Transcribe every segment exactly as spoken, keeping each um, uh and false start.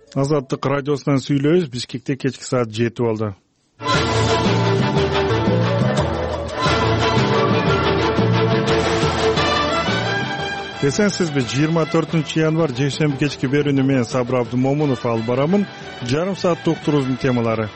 Азаттык радиосунан сүйлөйбүз. Бишкекте кечки саат жети болду. Эсенсизби? жыйырма төртүнчү январь жекшемби кечки берүүнү менен Сабыр Абдымомунов алып барамын. Жарым сааттык уктуруубуздун темалары.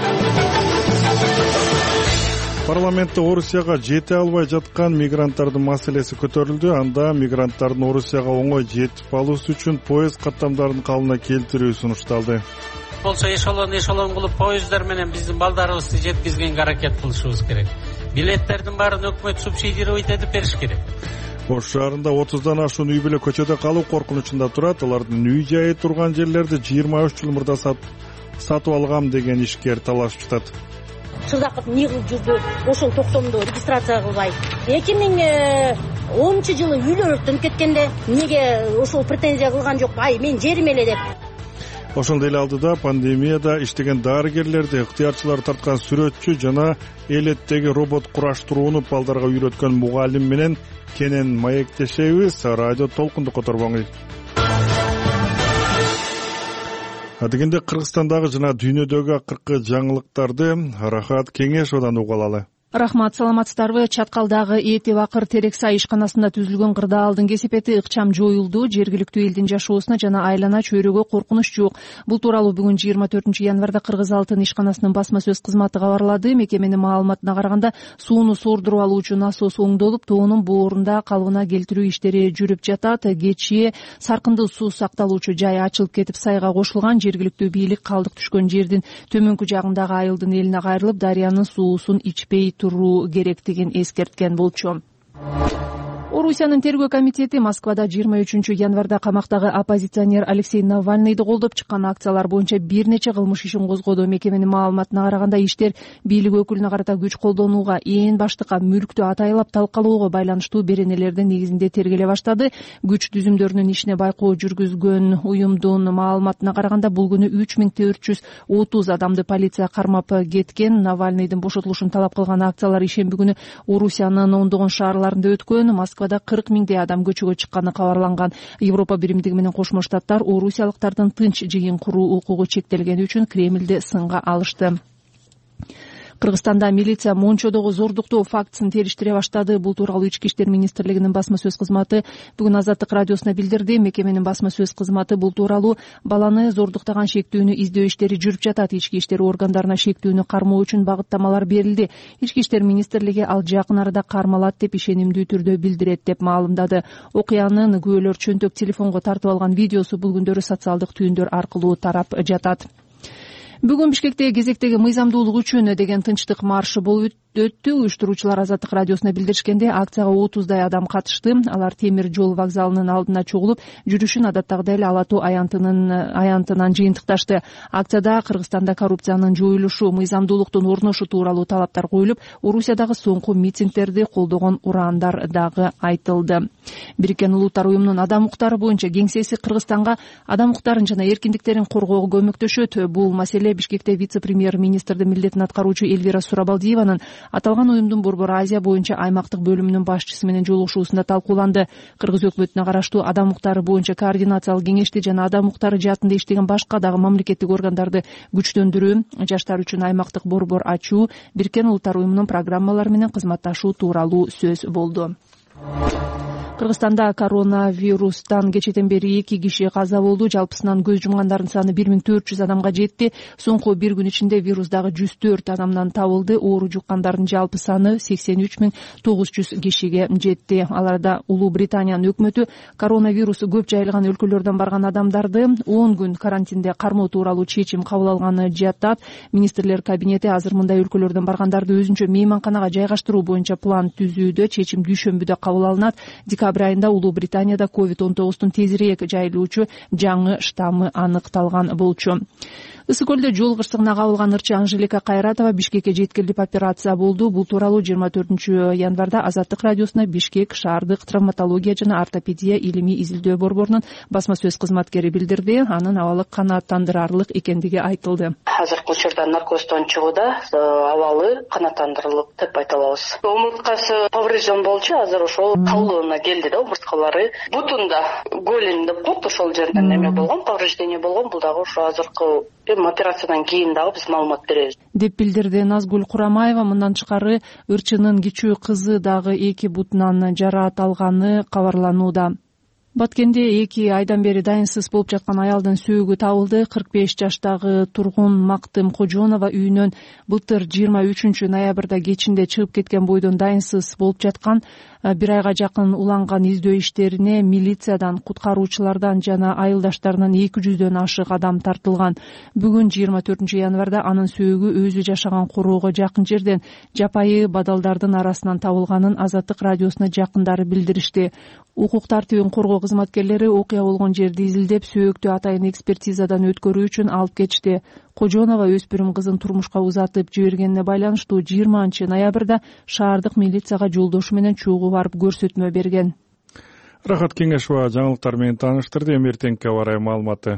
Парламентте Орусияга жете албай жаткан мигранттардын маселеси көтөрүлдү. Анда мигранттардын Орусияга оңой жетип алуусу үчүн поезд каттамдарын калыбына келтирүү сунушталды. Болсо эшелон эшелон кылып поезддар менен биздин балдарыбызды жеткизгенге аракет кылышыбыз керек. Билеттердин баарын өкмөт субсидировать этип бериш керек. Ош шаарында отуздан ашуун үй бүлө көчөдө калуу коркунучунда турат. Алардын үй жайы турган жерлерди жыйырма үч жыл мурда сатып алгам деген ишкер талашып жатат. Чырдаков эмне кылып жүрдү? Ошол токтомдо регистрация кылбай. эки миң онунчу жылы үйлөр өрттөнүп кеткенде эмнеге ошол претензия кылган жок? Ай, мен жерим эле деп. Ошондой эле алдыда пандемияда иштеген дарыгерлерди ыктыярчылар тарткан сүрөтчү жана элеттеги робот кураштырууну балдарга үйрөткөн мугалим менен кенен маектешебиз. Радио толкунду которбоңуй. Адегенде Кыргызстандагы жана дүйнөдөгү акыркы жаңылыктарды Рахат Кеңешовдон угуп алалы. Рахмат, саламатсыздарбы? Чаткалдагы Эти Бакыр Терексай ишканасында түзүлгөн кырдаалдын кесепети ыкчам жоюлду. Жергиликтүү элдин жашоосуна жана айлана чөйрөгө коркунуч жок. Бул тууралуу бүгүн жыйырма төртүнчү январда Кыргыз Алтын ишканасынын басма сөз кызматы кабарлады. Мекеменин маалыматына караганда сууну сордуруп алуу үчүн насос оңдолуп, тоонун боорунда калыбына келтирүү иштери жүрүп жатат. Кечээ саркындуу суу сакталуучу жай ачылып кетип, сайга кошулган. Жергиликтүү бийлик калдык түшкөн жердин төмөнкү жагындагы айылдын элине кайрылып, дарыянын суусун ичпей туруу керектигин эскерткен болчу. Орусиянын тергөө комитети Москвада жыйырма үчүнчү январда камактагы оппозиционер Алексей Навальныйды колдоп чыккан акциялар боюнча бир нече кылмыш ишин козгоду. Мекеменин маалыматына караганда иштер бийлик өкүлүнө карата күч колдонууга, ээн баштыкка мүлктү атайлап талкалоого байланыштуу беренелердин негизинде тергеле баштады. Күч түзүмдөрүнүн ишине байкоо жүргүзгөн уюмдун маалыматына караганда бул күнү үч миң төрт жүз отуз адамды полиция кармап кеткен. Навальныйдын бошотулушун талап кылган акциялар ишемби күнү Орусиянын ондогон шаарларында өткөн. Москвада кырк миңдей адам көчөгө чыкканы кабарланган. Европа биримдиги менен Кошмо Штаттар орусиялыктардын тынч жыйын куруу укугу чектелгени үчүн Кремлди сынга алышты. Кыргызстанда милиция Мончодогу зордуктоо фактысын териштире баштады. Бул тууралуу Ички иштер министрлигинин басма сөз кызматы бүгүн Азаттык радиосуна билдирди. Мекеменин басма сөз кызматы бул тууралуу баланы зордуктаган шектүүнү издөө иштери жүрүп жатат. Ички иштер органдарына шектүүнү кармоо үчүн багыттамалар берилди. Ички иштер министрлиги ал жакын арада кармалат деп ишенимдүү түрдө билдирет деп маалымдады. Окуянын күбөлөр чөнтөк телефонго тартып алган видеосу бул күндөрү социалдык түйүндөр аркылуу тарап жатат. Бүгүн Бишкекте кезектеги мыйзамдуулук үчүн деген тынчтык маршы болуп өттү. Уюштуруучулар Азаттык радиосуна билдиришкенде акцияга отуздай адам катышты. Алар темир жол вокзалынын алдына чогулуп, жүрүшүн адаттагыдай эле Ала Тоо аянтынын аянтынан жыйынтыкташты. Акцияда Кыргызстанда коррупциянын жоюлушу, мыйзамдуулуктун орношу тууралуу талаптар коюлуп, Орусиядагы соңку митингдерди колдогон ураандар дагы айтылды. Бириккен Улуттар уюмунун адам укуктары боюнча кеңсеси Кыргызстанга адам укуктарын жана эркиндиктерин коргоого көмөктөшөт. Бул маселе Бишкекте вице-премьер-министрдин милдетин аткаруучу Эльвира Сурабалдиеванын аталган уюмдун Борбор Азия боюнча аймактык бөлүмүнүн башчысы менен жолугушуусунда талкууланды. Кыргыз өкмөтүнө караштуу адам укуктары боюнча координациялык кеңешти жана адам укуктары жаатында иштеген башка дагы мамлекеттик органдарды күчтөндүрүү, жаштар үчүн аймактык борбор ачуу, Бириккен Улуттар уюмунун программалары менен кызматташуу тууралуу сөз болду. Кыргызстанда коронавирустан кечээден бери эки киши каза болду. Жалпысынан көз жумгандардын саны бир миң төрт жүз адамга жетти. Соңку бир күн ичинде вирус дагы жүз төрт адамдан табылды. Оору жуккандардын жалпы саны сексен үч миң тогуз жүз кишиге жетти. Аларда Улуу Британиянын өкмөтү коронавирусу көп жайылган өлкөлөрдөн барган адамдарды он күн карантинде кармоо тууралуу чечим кабыл алганы жатат. Министрлер кабинети азыр мындай өлкөлөрдөн баргандарды өзүнчө мейманканага жайгаштыруу боюнча план түзүүдө. Чечим дүйшөмбүдө кабыл алынат. Декабрь айында Улуу Британияда ковид он тогуздун тезирээк жайылуучу жаңы штаммы аныкталган болчу. Ысык көлдө жол кырсыгына кабылган ырчы Анжелика Кайратова Бишкекке жеткирилип операция болду. Бул тууралуу жыйырма төртүнчү январда Азаттык радиосуна Бишкек шаардык травматология жана ортопедия илимий изилдөө борборунун басма сөз кызматкери билдирди. Анын абалы канааттандырарлык экендиги айтылды. Азыркы учурда наркоздон чыгууда, абалы канааттандырылып деп айта алабыз. Омурткасы поврежден болчу, азыр ошол калыбына келди да омурткалары. Бутунда голень деп коет, ошол жеринен неме болгон, повреждение болгон. Бул дагы ошо азыркы операциядан кийин дагы биз маалымат беребиз деп билдирди Назгүл Курамаева. Мындан тышкары ырчынын кичүү кызы дагы эки бутунан жараат алганы кабарланууда. Баткенде эки айдан бери дайынсыз болуп жаткан аялдын сөөгү табылды. кырк беш жаштагы тургун Мактым Кожонова үйүнөн былтыр жыйырма үчүнчү ноябрда кечинде чыгып кеткен бойдон дайынсыз болуп жаткан. Бир айга жакын уланган издөө иштерине милициядан, куткаруучулардан жана айылдаштарынан эки жүздөн ашык адам тартылган. Бүгүн жыйырма төртүнчү январда анын сөөгү өзү жашаган короого жакын жерден жапайы бадалдардын арасынан табылганын Азаттык радиосуна жакындары билдиришти. Укук тартибин коргоо кызматкерлери окуя болгон жерди изилдеп, сөөктү атайын экспертизадан өткөрүү үчүн алып кетишти. Кожонова өспүрүм кызын турмушка узатып жибергенине байланыштуу жыйырманчы ноябрда шаардык милицияга жолдошу менен чогуу барып көрсөтмө берген. Рахат Кеңешова жаңылыктар менен тааныштырды. Эми эртеңки аба ырайы маалыматы.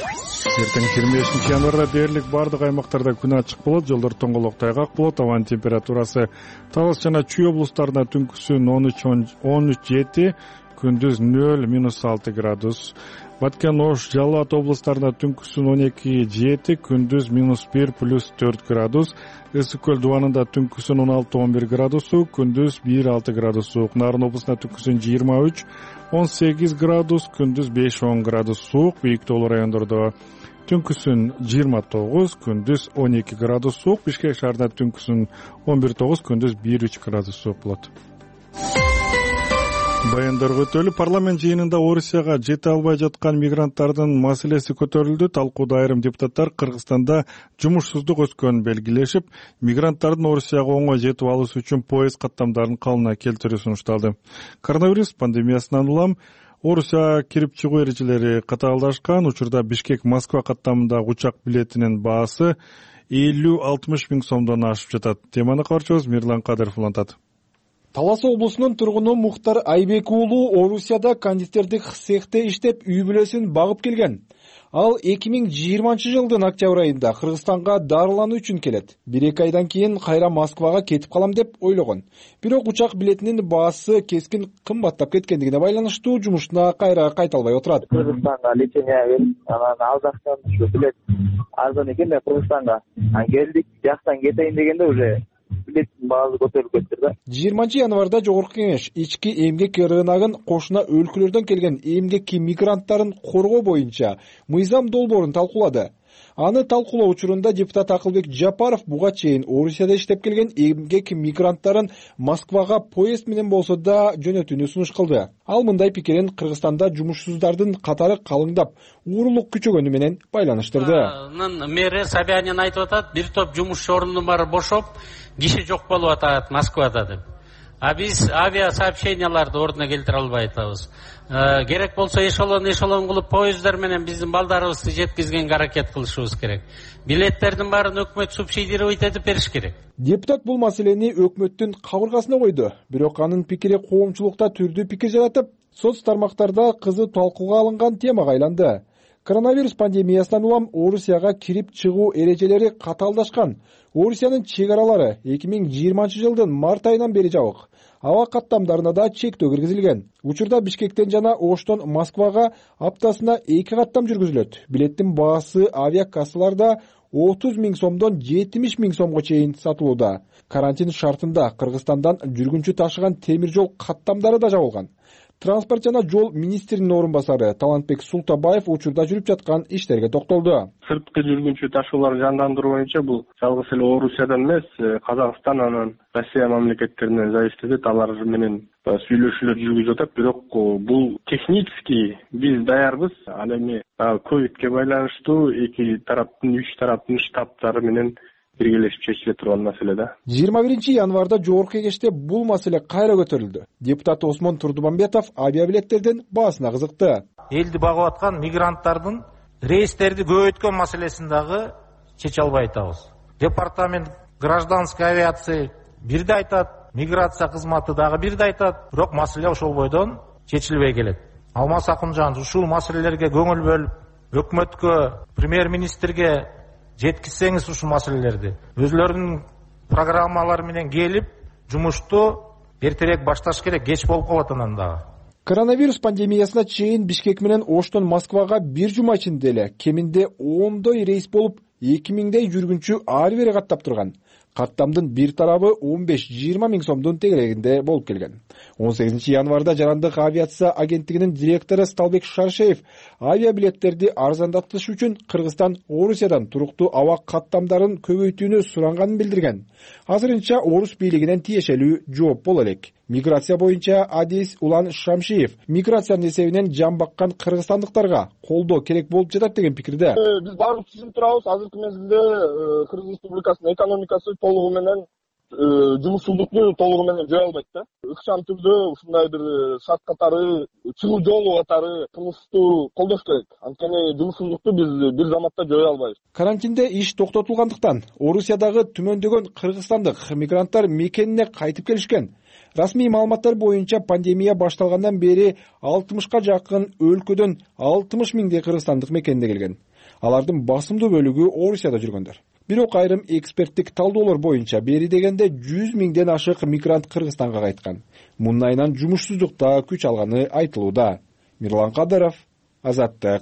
Эртең жыйырма бешинчи январда дээрлик бардык аймактарда күн ачык болот, жолдор тоңголок тайгак болот. Абанын температурасы Талас жана Чүй облустарында түнкүсүн он үч он үч жети, күндүз нөл минус алты градус. Баткен, Ош, Жалал Абад облустарында түнкүсүн он эки жети, күндүз минус бир плюс төрт градус. Ысык көл дубанында түнкүсүн он алты он бир градус суук, күндүз бир алты градус суук. Нарын облусунда түнкүсүн жыйырма үч он сегиз градус, күндүз беш он градус суук. Бийик тоолуу райондордо түнкүсүн жыйырма тогуз, күндүз он эки градус суук. Бишкек шаарында түнкүсүн он бир тогуз, күндүз бир үч градус суук болот. Баяндарга өтөлүп, парламент жыйынында Орусияга жете албай жаткан мигранттардын маселеси көтөрүлдү. Талкууда айрым депутаттар Кыргызстанда жумушсуздук өскөнүн белгилешип, мигранттардын Орусияга оңой жетип алышы үчүн поезд каттамдарын калыбына келтирүү сунушталды. Коронавирус пандемиясынан улам Орусияга кирип чыгуу эрежелери катаалдашкан. Учурда Бишкек Москва каттамындагы учак билетинин баасы элүү алтымыш миң сомдон ашып жатат. Теманы кабарчыбыз Мирлан Кадыров улантат. Талас облусунун тургуну Мухтар Айбек уулу Орусияда кондитердик цехте иштеп, үй бүлөсүн багып келген. Ал эки миң жыйырманчы жылдын октябрь айында Кыргызстанга дарылануу үчүн келет. Бир-эки айдан кийин кайра Москвага кетип калам деп ойлогон. Бирок учак билетинин баасы кескин кымбаттап кеткендигине байланыштуу жумушуна кайра кайта албай отурат. Кыргызстанга лечение берип, анан алдактан ушу билет арзан экен да Кыргызстанга. Келдик, жактан кетейин дегенде уже билеттин баасы көтөрүлүп кетти да. жыйырманчы январда Жогорку Кеңеш ички эмгек рыногун кошуна өлкөлөрдөн келген эмгекки мигранттарын коргоо боюнча мыйзам долбоорун талкуулады. Аны талкуулоо учурунда депутат Акылбек Жапаров буга чейин Орусияда иштеп келген эмгек мигранттарын Москвага поезд менен болсо да жөнөтүүнү сунуш кылды. Ал мындай пикирин Кыргызстанда жумушсуздардын катары калыңдап, уурулук күчөгөнү менен байланыштырды. Мэри Собянин айтып атат, бир топ жумуш орунун баары бошоп, киши жок болуп атат Москвада деп. А биз авиа сообщенияларды ордуна келтире албай атабыз. Керек болсо эшелон эшелон кылып поездар менен биздин балдарыбызды жеткизгенге аракет кылышыбыз керек. Билеттердин баарын өкмөт субсидировать этип бериш керек. Депутат бул маселени өкмөттүн кабыргасына койду. Бирок анын пикири коомчулукта түрдүү пикир жаратып, соц тармактарда кызы талкууга алынган темага айланды. Коронавирус пандемиясынан улам Орусияга кирип чыгуу эрежелери катаалдашкан. Орусиянын чек аралары эки миң жыйырманчы жылдын март айынан бери жабык. Аба каттамдарына да чектөө киргизилген. Учурда Бишкектен жана Оштон Москвага аптасына эки каттам жүргүзүлөт. Билеттин баасы авиакассаларда отуз миң сомдон жетимиш миң сомго чейин сатылууда. Карантин шартында Кыргызстандан жүргүнчү ташыган темир жол каттамдары да жабылган. Транспорт жана жол министринин орун басары Талантбек Султабаев учурда жүрүп жаткан иштерге токтолду. Сырткы жүргүнчү ташууларды жандандыруу боюнча бул жалгыз эле Орусиядан эмес, Казакстан анан Россия мамлекеттеринен зависит этет. Алар менен сүйлөшүүлөр жүргүзүп атат. Бирок бул технически биз даярбыз. Ал эми ковидке байланыштуу эки тараптын, үч тараптын штабтары менен биргелешип чечиле турган маселе да. жыйырма биринчи январда Жогорку Кеңеште бул маселе кайра көтөрүлдү. Депутат Осмон Турдубамбетов авиабилеттердин баасына кызыкты. Элди багып аткан мигранттардын рейстерди көбөйткөн маселесин дагы чече албай атабыз. Департамент гражданской авиация бирде айтат, миграция кызматы дагы бирде айтат, бирок маселе ошол бойдон чечилбей келет. Алмаз Акынжан ушул маселелерге көңүл бөлүп, өкмөткө, премьер-министрге жеткизсеңиз ушул маселелерди, өзлөрүнүн программалары менен келип, жумушту эртерээк башташ керек, кеч болуп калат анан дагы. Коронавирус пандемиясына чейин Бишкек менен Оштон Москвага бир жума ичинде эле кеминде ондой рейс болуп, эки миңдей жүргүнчү ары бери каттап турган. Каттамдын бир тарабы он беш жыйырма миң сомдун тегерегинде болуп келген. он сегизинчи январда Жарандык авиация агенттигинин директору Сталбек Шаршеев авиабилеттерди арзандатыш үчүн Кыргызстан, Орусиядан туруктуу аба каттамдарын көбөйтүүнү суранганын билдирген. Азырынча Орус бийлигинен тиешелүү жооп боло элек. Миграция боюнча адис Улан Шамшиев миграциянын эсебинен жан баккан кыргызстандыктарга колдоо керек болуп жатат деген пикирде. Биз баары түшүнүп турабыз, азыркы мезгилде Кыргыз Республикасынын экономикасы толугу менен жумушсуздукту толугу менен жое албайт да. Ыкчам түрдө ушундай бир шарт катары, чыгуу жолу катары кылмышту колдош керек. Анткени жумушсуздукту биз бир заматта жое албайбыз. Карантинде иш токтотулгандыктан Орусиядагы түмөндөгөн кыргызстандык мигранттар мекенине кайтып келишкен. Расмий маалыматтар боюнча пандемия башталгандан бери алтымышка жакын өлкөдөн алтымыш миңдей кыргызстандык мекенине келген. Алардын басымдуу бөлүгү Орусияда жүргөндөр. Бирок айрым эксперттик талдоолор боюнча бери дегенде жүз миңден ашык мигрант Кыргызстанга кайткан. Мунун айынан жумушсуздукта күч алганы айтылууда. Мирлан Кадыров, Азаттык.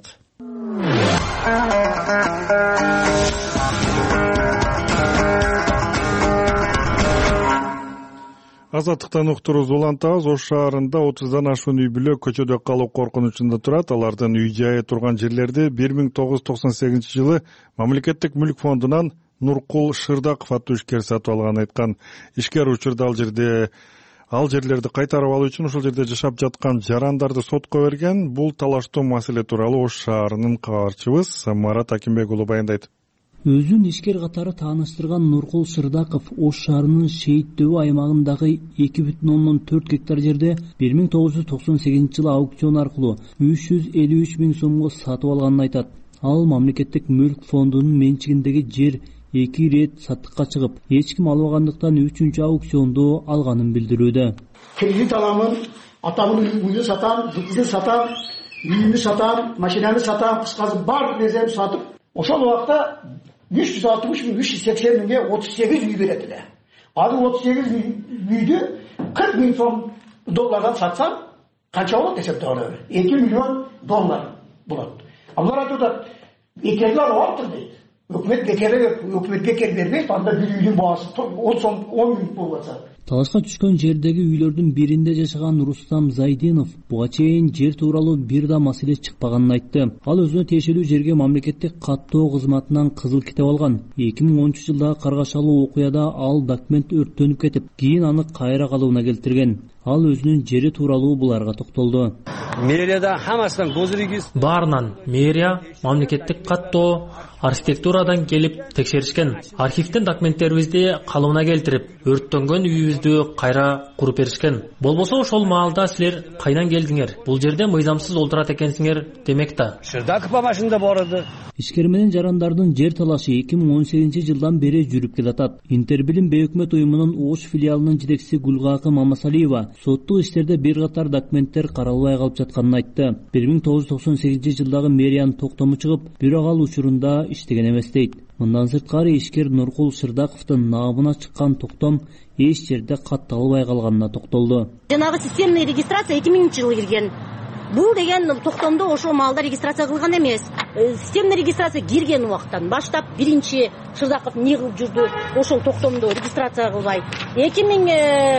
Азаттыктан уктурубуз улантабыз. Ош шаарында отуздан ашуун үй бүлө көчөдө калуу коркунучунда турат. Алардын үй жайы турган жерлерди бир миң тогуз жүз токсон сегизинчи жылы Мамлекеттик мүлк фондунан Нуркул Шырдаков аттуу ишкер сатып алганын айткан. Ишкер учурда ал жерде ал жерлерди кайтарып алуу үчүн ошол жерде жашап жаткан жарандарды сотко берген. Бул талаштуу маселе тууралуу Ош шаарынын кабарчыбыз Марат Акимбек уулу баяндайт. Өзүн ишкер катары тааныштырган Нуркул Шырдаков Ош шаарынын Шейит дөбү аймагындагы эки бүтүн ондон төрт гектар жерде бир миң тогуз жүз токсон сегизинчи жылы аукцион аркылуу үч жүз элүү үч миң сомго сатып алганын айтат. Ал Мамлекеттик мүлк фондунун менчигиндеги жер эки ирет саттыкка чыгып, эч ким албагандыктан үчүнчү аукционду алганын билдирүүдө. Кредит аламын, атамын үйүн сатам, жытын сатам, үйүмдү сатам, машинаны сатам, кыскасы бар нерсени сатып, ошол убакта үч жүз алтымыш миң, үч жүз сексен миңге отуз сегиз үй берет эле. Ал отуз сегиз үйдү кырк миң сом доллардан сатсам, канча болот десеп тоогу? эки миллион доллар болот. Алар айтат, бекерлер алыптыр дейт. Өкмөт бекер, өкмөт бекер бербейт, анда бир үйдүн баасы он сом он миң болуп атса. Талашка түшкөн жердеги үйлөрдүн биринде жашаган Рустам Зайдинов буга чейин жер тууралуу бир да маселе чыкпаганын айтты. Ал өзүнө тиешелүү жерге мамлекеттик каттоо кызматынан кызыл китеп алган. эки миң онунчу жылдагы каргашалуу окуяда ал документ өрттөнүп кетип, кийин аны кайра калыбына келтирген. Ал өзүнүн жери тууралуу буларга токтолду. Мэрияда хамасынан госрегистр баарынан мэрия, мамлекеттик каттоо, архитектурадан келип текшеришкен. Архивден документтерибизди калыбына келтирип, өрттөнгөн үйүбүздү кайра куруп беришкен. Болбосо ошол маалда силер кайдан келдиңер? Бул жерде мыйзамсыз олтурат экенсиңер демек да. Шырдаков башында бар edi. Ишкер менен жарандардын жер талашы эки миң он сегизинчи жылдан бери жүрүп келатат. Интербилим бейөкмөт уюмунун Ош филиалынын жетекчиси Гулгакы Мамасалиева соттук иштерде бир катар документтер каралбай калып жатканын айтты. бир миң тогуз жүз токсон сегизинчи жылдагы мэриянын токтому чыгып, бирок ал учурунда иштеген эмес дейт. Мындан сырткары ишкер Нуркул Шырдаковдун наабына чыккан токтом эч жерде катталбай калганына токтолду. Жанагы системный регистрация эки миңинчи жылы кирген. Бул деген токтомдо ошол маалда регистрация кылган эмес. Системный регистрация кирген убактан баштап биринчи Шырдаков эмне кылып жүрдү? Ошол токтомдо регистрация кылбай. эки миң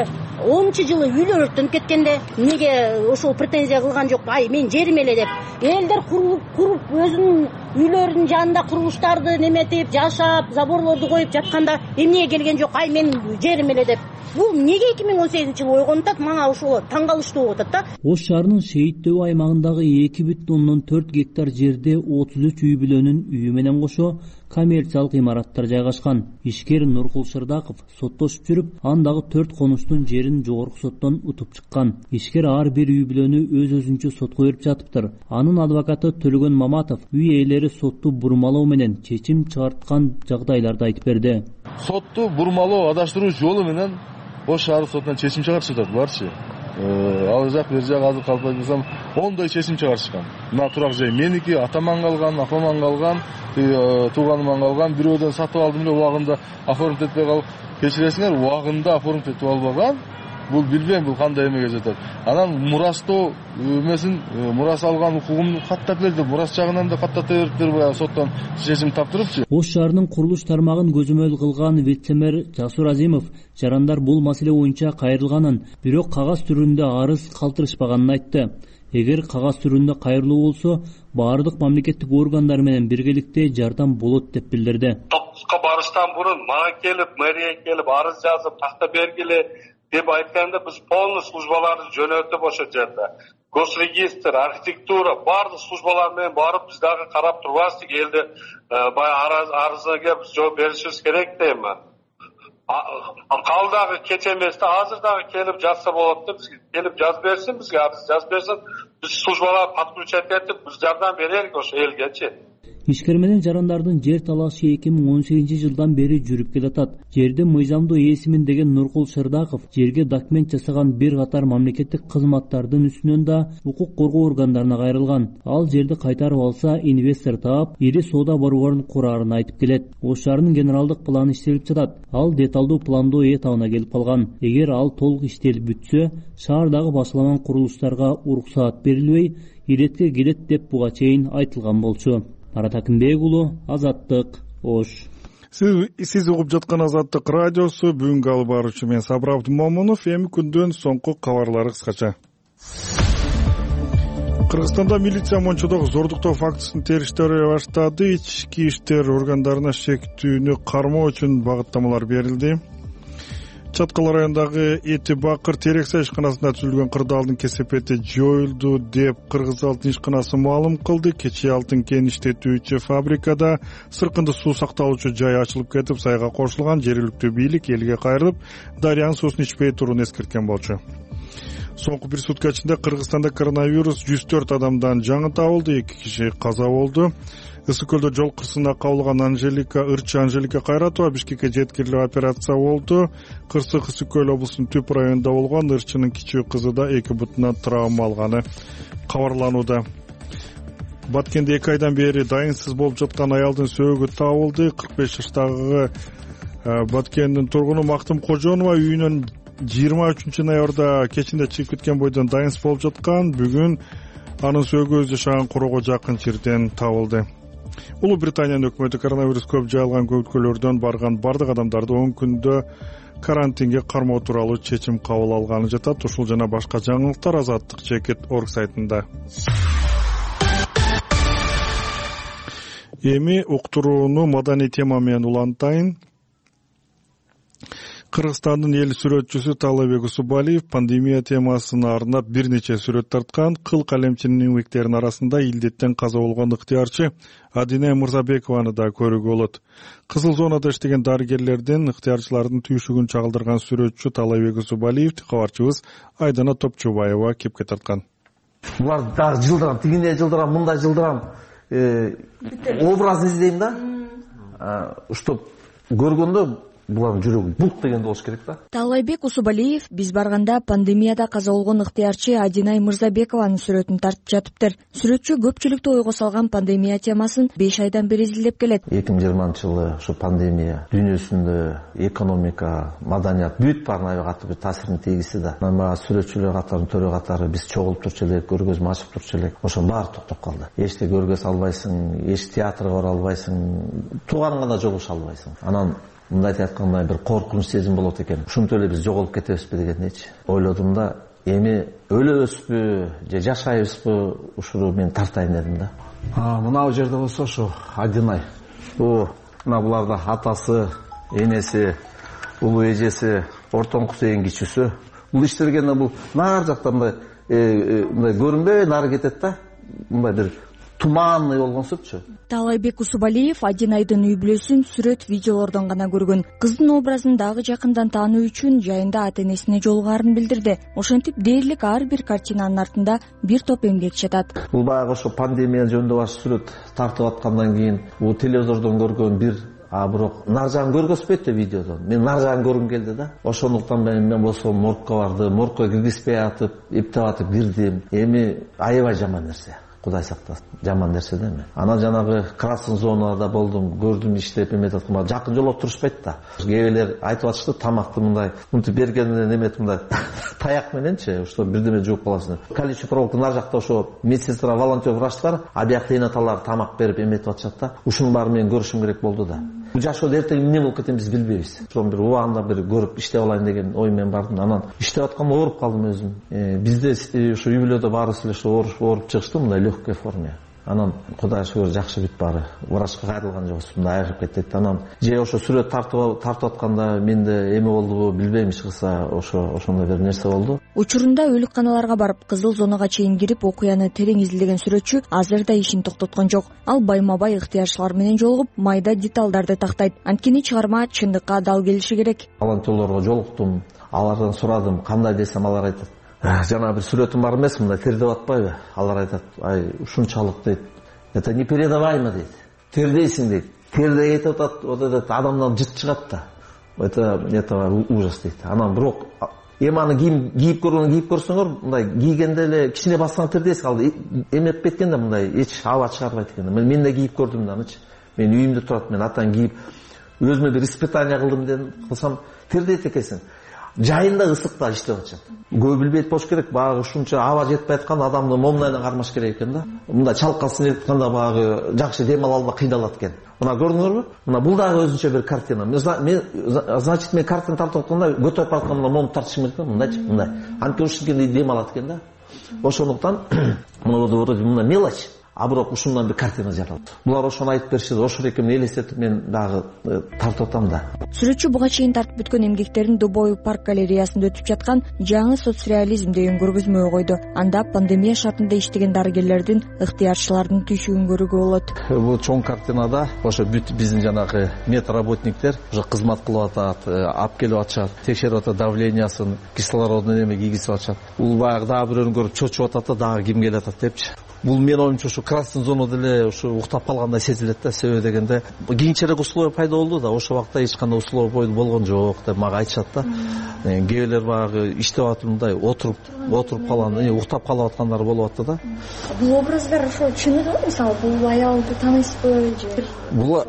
онунчу жылы үйлөр өрттөнүп кеткенде эмнеге ошол претензия кылган жок? Ай, мен жерим эле деп. Элдер куруп, куруп өзүнүн үйлөрүнүн жанында курулуштарды неметип, жашап, заборлорду коюп жатканда эмнеге келген жок? Ай, мен жерим эле деп. бул эмнеге эки миң он сегизинчи жылы ойгонуп атат, мага ошол таң калыштуу болуп атат да. Ош шаарынын Шейиттөө аймагындагы эки бүтүн ондон төрт гектар жерде отуз үч үй бүлөнүн үйү менен кошо коммерциялык имараттар жайгашкан. Ишкер Нуркул Шырдаков соттошуп жүрүп, андагы төрт конуштун жерин жогорку соттон утуп чыккан. Ишкер ар бир үй бүлөнү өз өзүнчө сотко берип жатыптыр. Анын адвокаты Төлөгөн Маматов үй ээлери сотту бурмалоо менен чечим чыгарткан жагдайларды айтып берди. Сотту бурмалоо, адаштыруу жолу менен Ош шаардык сотунан чечим чыгарышат буларчы. Ал жак бер жак азыр калп айтсам ондой чечим чыгарышкан. Мына турак жай меники, атаман калган, апаман калган, тууганыман калган, бирөөдөн сатып алдым эле убагында оформить этпей калып, кечиресиңер, убагында оформить этип албаган. Бул билбейм, бул кандай эмеге жатат. Анан мурастоо эмесин, мурас алган укугумду каттап берди. Мурас жагынан да каттата бериптир, баягы соттон чечим таптырыпчы. Ош шаарынын курулуш тармагын көзөмөл кылган вице-мэр Жасур Азимов жарандар бул маселе боюнча кайрылганын, бирок кагаз түрүндө арыз калтырышпаганын айтты. Эгер кагаз түрүндө кайрылуу болсо, баардык мамлекеттик органдар менен биргеликте жардам болот деп билдирди. Топка барыштан бурун мага келип, мэрияга келип арыз жазып, такта бергиле деп айтканда биз полный службаларды жөнөтүп ошо жерде. Госрегистр, архитектура, баардык службалар менен барып биз дагы карап турбастык, элди баягы арызга биз жооп беришибиз керек дейм. Кал дагы кеч эмес да, азыр дагы келип жазса болот да, бизге келип жазып берсин, бизге арыз жазып берсин, биз службалар подключать этип, биз жардам берелик ошо элгечи. Ишкер менен жарандардын жер талашы эки миң он сегизинчи жылдан бери жүрүп келатат. Жерди мыйзамдуу ээсимин деген Нуркул Шырдаков жерге документ жасаган бир катар мамлекеттик кызматтардын үстүнөн да укук коргоо органдарына кайрылган. Ал жерди кайтарып алса, инвестор таап, ири соода борборун курарын айтып келет. Ош шаарынын генералдык планы иштелип жатат. Ал деталдуу пландоо этабына келип калган. Эгер ал толук иштелип бүтсө, шаардагы башаламан курулуштарга уруксаат берилбей, иретке келет деп буга чейин айтылган болчу. Марат Акынбек уулу, Азаттык, Ош. Сиз, сиз угуп жаткан Азаттык радиосу, бүгүнкү алып баруучу мен Сабыр Абдымомунов. Эми күндөн соңку кабарлары кыскача. Кыргызстанда милиция мончодогу зордуктоо фактысын териштире баштады. Ички иштер органдарына шектүүнү кармоо үчүн багыттамалар берилди. Чаткал районундагы Эти Бакыр Терекса ишканасында түзүлгөн кырдаалдын кесепети жоюлду деп Кыргыз алтын ишканасы маалым кылды. Кечээ алтын кен иштетүүчү фабрикада сыркынды суу сакталуучу жай ачылып кетип, сайга кошулган. Жергиликтүү бийлик элге кайрылып, дарыянын суусун ичпей турууну эскерткен болчу. Соңку бир сутка ичинде Кыргызстанда коронавирус жүз төрт адамдан жаңы табылды, эки киши каза болду. Ысык көлдө жол кырсына кабылган Анжелика Ырчы Анжелика Кайратова Бишкекке жеткирилип операция болду. Кырсык Ысык көл облусунун Түп районунда болгон. Ырчынын кичүү кызы да эки бутунан травма алганы кабарланууда. Баткенде эки айдан бери дайынсыз болуп жаткан аялдын сөөгү табылды. кырк беш жаштагы Баткендин тургуну Мактым Кожонова үйүнөн жыйырма үчүнчү ноябрда кечинде чыгып кеткен бойдон дайынсыз болуп жаткан. Бүгүн анын сөөгү өз жашаган короого жакын жерден табылды. Улуу Британиянын өкмөтү коронавирус көп жайылган өлкөлөрдөн барган бардык адамдарды он күндө карантинге кармоо тууралуу чечим кабыл алганы жатат. Ушул жана башка жаңылыктар Азаттык Чекит орг сайтында. Эми уктурууну маданий тема менен улантайын. Кыргызстандын эл сүрөтчүсү Таалайбек Усубалиев пандемия темасына арнап бир нече сүрөт тарткан. Кыл калемчинин еңбектеринин арасында илдеттен каза болгон ыктыярчы Адинай Мырзабекованы да көрүүгө болот. Кызыл зонада иштеген дарыгерлердин, ыктыярчылардын түйшүгүн чагылдырган сүрөтчү Таалайбек Усубалиевди кабарчыбыз Айдана Топчубаева кепке тарткан. Булар дагы жылдырам, тигине жылдырам, мындай жылдырам. Образ издейм да. Чтоб көргөндө булардын жүрөгү булк дегенде болуш керек да. Таалайбек Усубалиев биз барганда пандемияда каза болгон ыктыярчы Адинай Мырзабекованын сүрөтүн тартып жатыптыр. Сүрөтчү көпчүлүктү ойго салган пандемия темасын беш айдан бери изилдеп келет. эки миң жыйырманчы жылы ушу пандемия дүйнөсүндө экономика, маданият бүт баарына катуу бир таасирин тийгизди да. Мына сүрөтчүлөр катарынын төрө катары биз чогулуп турчу элек, көргөзмө ачып турчу элек. Ошо баары токтоп калды. Эчте көргөз албайсың, эч театрга бара албайсың, тууганың гана жолугуша албайсың. Анан мындай айтканда бир коркунуч сезим болот экен. Ушинтип эле биз жоголуп кетебизби дегендейчи. Ойлодум да, эми өлөбүзбү же жашайбызбы, ушуну мен тартайын дедим да. Мына жерде болсо ушу Адинай. Бу мына буларда атасы, энеси, улуу эжеси ортоңкусу эң кичүүсү. Бул иштерге бул нар жакта мындай мындай көрүнбөй нары кетет да. Мындай бир туманный болгонсупчу. Таалайбек Усубалиев Адинайдын үй бүлөсүн сүрөт видеолордон гана көргөн. Кыздын образын дагы жакындан таануу үчүн жайында ата-энесине жолугаарын билдирди. Ошентип дээрлик ар бир картинанын артында бир топ эмгек жатат. Бул баягы ошо пандемия жөнүндө баш сүрөт тартып аткандан кийин бул телевизордон көргөн бир а бирок нар жагын көргөзбөйт да видеодон. Мен нар жагын көргүм келди да. Ошондуктан мен болсо моргко бардым, моргко киргизбей атып, эптеп атып кирдим. Эми аябай жаман нерсе. Кудай сактасын, жаман нерсе да эми. Анан жанагы красный зонада болдум, көрдүм иштеп эметип аткан. Жакын жолоп турушпайт да. Кээбелер айтып атышты, тамакты мындай мынтип бергенден эметип мындай таяк мененчи, ошо бирдеме жууп каласың. Количество проволока нар жакта ошо медсестра, волонтер, врачтар, а биякта энаталар тамак берип эметип атышат да. Ушунун баарын мен көрүшүм керек болду да. Бул жашоодо эртең эмне болуп кетем биз билбейбиз. Ошон бир убагында бир көрүп иштеп алайын деген ой менен бардым. Анан иштеп атканда ооруп калдым өзүм. Бизде ошо үй бүлөдө баарыбыз эле ошо ооруп чыгышты мындай легкой форме. Анан Кудайга шүгүр жакшы бүт баары. Врачка кайрылган жокпуз. Мындай айыгып кетет. Анан же ошо сүрөт тартып тартып атканда менде эме болдубу билбейм, чыкса ошо ошондой бир нерсе болду. Учурунда өлүкканаларга барып кызыл зонага чейин кирип окуяны терең изилдеген сүрөтчү азыр да ишин токтоткон жок. Ал байма-бай ыктыярчылар менен жолугуп, майда деталдарды тактайт. Анткени чыгарма чындыкка дал келиши керек. Волонтерлорго жолуктум, алардан сурадым, кандай десем алар айтат. Жана бир сүрөтүм бар эмес, мындай тердеп атпайбы? Алар айтат, ай ушунчалык дейт. Это не передаваемо дейт. Тердейсиң дейт. Тердей айтып атат, вот адамдан жыт чыгат да. Это это ужас дейт. Анан бирок эми аны кийип көргөн кийип көрсөңөр, мындай кийгенде эле кичине бассаң тердейсиң, калды эмеп кеткен да мындай эч аба чыгарбайт экен. Мен да кийип көрдүм да анычы. Мен үйүмдө турат, мен атан кийип өзүмө бир испытание кылдым дедим, кылсам тердейт экенсиң. Жайында ысыкта иштеп атышат. Көп билбейт болуш керек, багы ушунча аба жетпей аткан адамды момнайдан кармаш керек экен да. Мында чалкалсын деп атканда багы жакшы дем ала албай кыйналат экен. Мына көрдүңөрбү? Мына бул дагы өзүнчө бир картина. Мен значит мен картина тартып атканда көтөрүп атканда момун тартышым керек, мындайчы, мындай. Антип ушинткенде дем алат экен да. Ошондуктан мына вроде мына мелочь. А бирок ушундан бир картина жаралды. Булар ошону айтып беришет, ошо экенин элестетип мен дагы тартып атам да. Сүрөтчү буга чейин тартып бүткөн эмгектерин Дубой парк галереясында өтүп жаткан жаңы соцреализм деген көргөзмөгө койду. Анда пандемия шартында иштеген дарыгерлердин, ыктыярчылардын түйшүгүн көрүүгө болот. Бул чоң картинада ошо бүт биздин жанагы медработниктер ошо кызмат кылып атат, алып келип атышат, текшерип атат давлениясын, кислородун эме кийгизип атышат. Бул баягы дагы бирөөнү көрүп чочуп атат да, дагы ким келип атат депчи. Бул мен оюмча ошо красный зонада эле ошо уктап калгандай сезилет да, себеби дегенде кийинчерээк условия пайда болду да, ошол убакта эч кандай условия болгон жок деп мага айтышат да. Кээбелер баягы иштеп атып мындай отуруп отуруп калган, уктап калып аткандар болуп атты да. Бул образдар ошо чыныгы, мисалы бул аялды тааныйсызбы же? Бул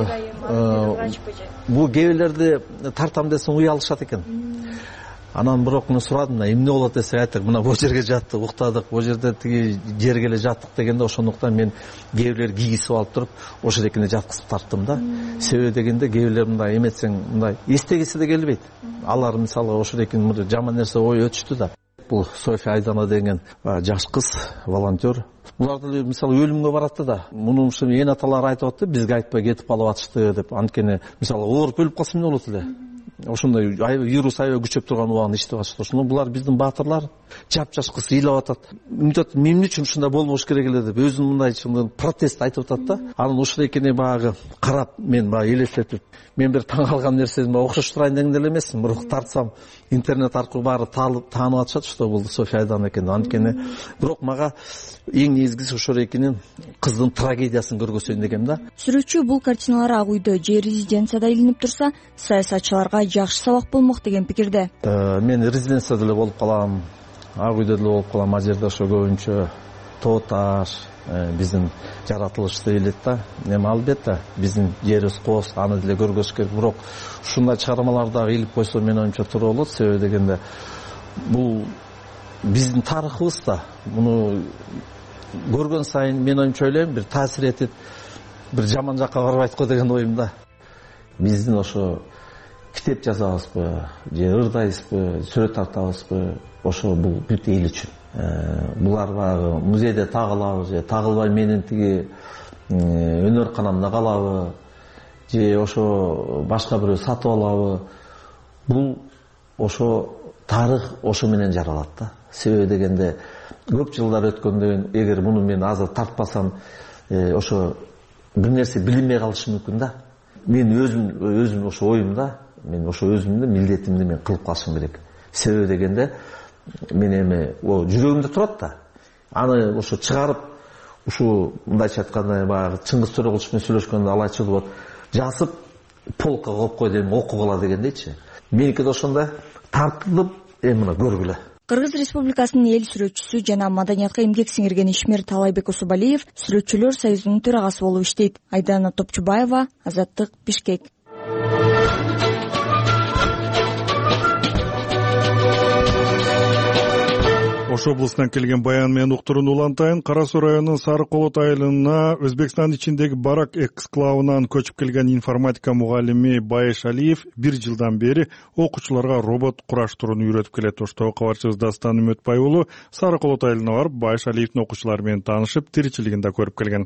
бул кээбелерди тартам десең уялышат экен. Анан бирок мен сурадым, эмне болот десе айтып, мына бул жерге жаттык, уктадык, бул жерде тиги жерге эле жаттык дегенде ошондуктан мен кээбилер кийгизип алып туруп, ошол жерге жаткызып тарттым да. Себеби дегенде кээбилер мындай эметсең, мындай эстегиси да келбейт. Алар мисалы ошол жерге жаман нерсе ой өтүштү да. Бул София Айдана деген жаш кыз, волонтер. Булар деле мисалы өлүмгө баратты да. Мунун ушул эн аталары айтып атты, бизге айтпай кетип калып атышты деп. Анткени мисалы ооруп өлүп калса эмне болот эле? Ошондой вирус аябай күчөп турган убагында иштеп атышты. Ошондо булар биздин баатырлар, жапжаш кыз ыйлап атат. Мынтип эмне үчүн ушундай болбош керек эле деп өзүн мындай протест айтып атат да. Анан ушул экени багы карап мен багы элестетип, мен бир таң калган нерсени окшош турайын деген эле эмесмин. Бирок тартсам интернет аркылуу баары таанып атышат, что бул София Айдана экен. Анткени бирок мага эң негизгиси ошол экенин кыздын трагедиясын көргөзөйүн дегем да. Сүрөтчү бул картиналар ак үйдө же резиденцияда илинип турса, саясатчыларга жакшы сабак болмок деген пикирде. Мен резиденцияда эле болуп калам, ак үйдө эле болуп калам. А жерде ошо көбүнчө тооташ биздин жаратылышты билет да. Эми албетте биздин жерибиз кооз, аны деле көргөзүш керек. Бирок ушундай чыгармаларды дагы илип койсо мен оюмча туура болот. Себеби дегенде бул биздин тарыхыбыз да. Муну көргөн сайын мен оюмча ойлойм, бир таасир этип, бир жаман жакка барбайт го деген оюм да. Биздин ошо китеп жазабызбы, же ырдайбызбы, сүрөт тартабызбы, ошо бул бүт эл үчүн. Булар баягы музейде тагылабы, же тагылбай менин тиги өнөр канамда калабы, же ошо башка бирөө сатып алабы. Бул ошо тарых ошо менен жаралат да. Себеби дегенде көп жылдар өткөндөн эгер муну мен азыр тартпасам ошо бир нерсе билинбей калышы мүмкүн да. Мен өзүм өзүм ошо оюмда, мен ошо өзүмдү милдетимди мен кылып калышым керек. Себеби дегенде мен эми о жүрөгүмдө турат да. Аны ошо чыгарып ушу мындайча айтканда баягы Чыңгыз Төрөкулович менен сүйлөшкөндө ал айтчу болот. Жазып полкага коюп кой деп окугула дегендейчи. Меники да ошондой тартылып эми мына көргүлө. Кыргыз Республикасынын эл сүрөтчүсү жана маданиятка эмгек сиңирген ишмер Талайбек Усубалиев Сүрөтчүлөр союзунун төрагасы болуп иштейт. Айдана Топчубаева, Азаттык, Бишкек. Ош облусунан келген баян менен уктурууну улантайын. Кара Суу районунун Сары Колот айылына Өзбекстан ичиндеги Барак эксклавынан көчүп келген информатика мугалими Байыш Алиев бир жылдан бери окуучуларга робот кураштырууну үйрөтүп келет. Оштогу кабарчыбыз Дастан Үмөтбай уулу Сары Колот айылына барып, Байыш Алиевдин окуучулары менен таанышып, тиричилигин да көрүп келген.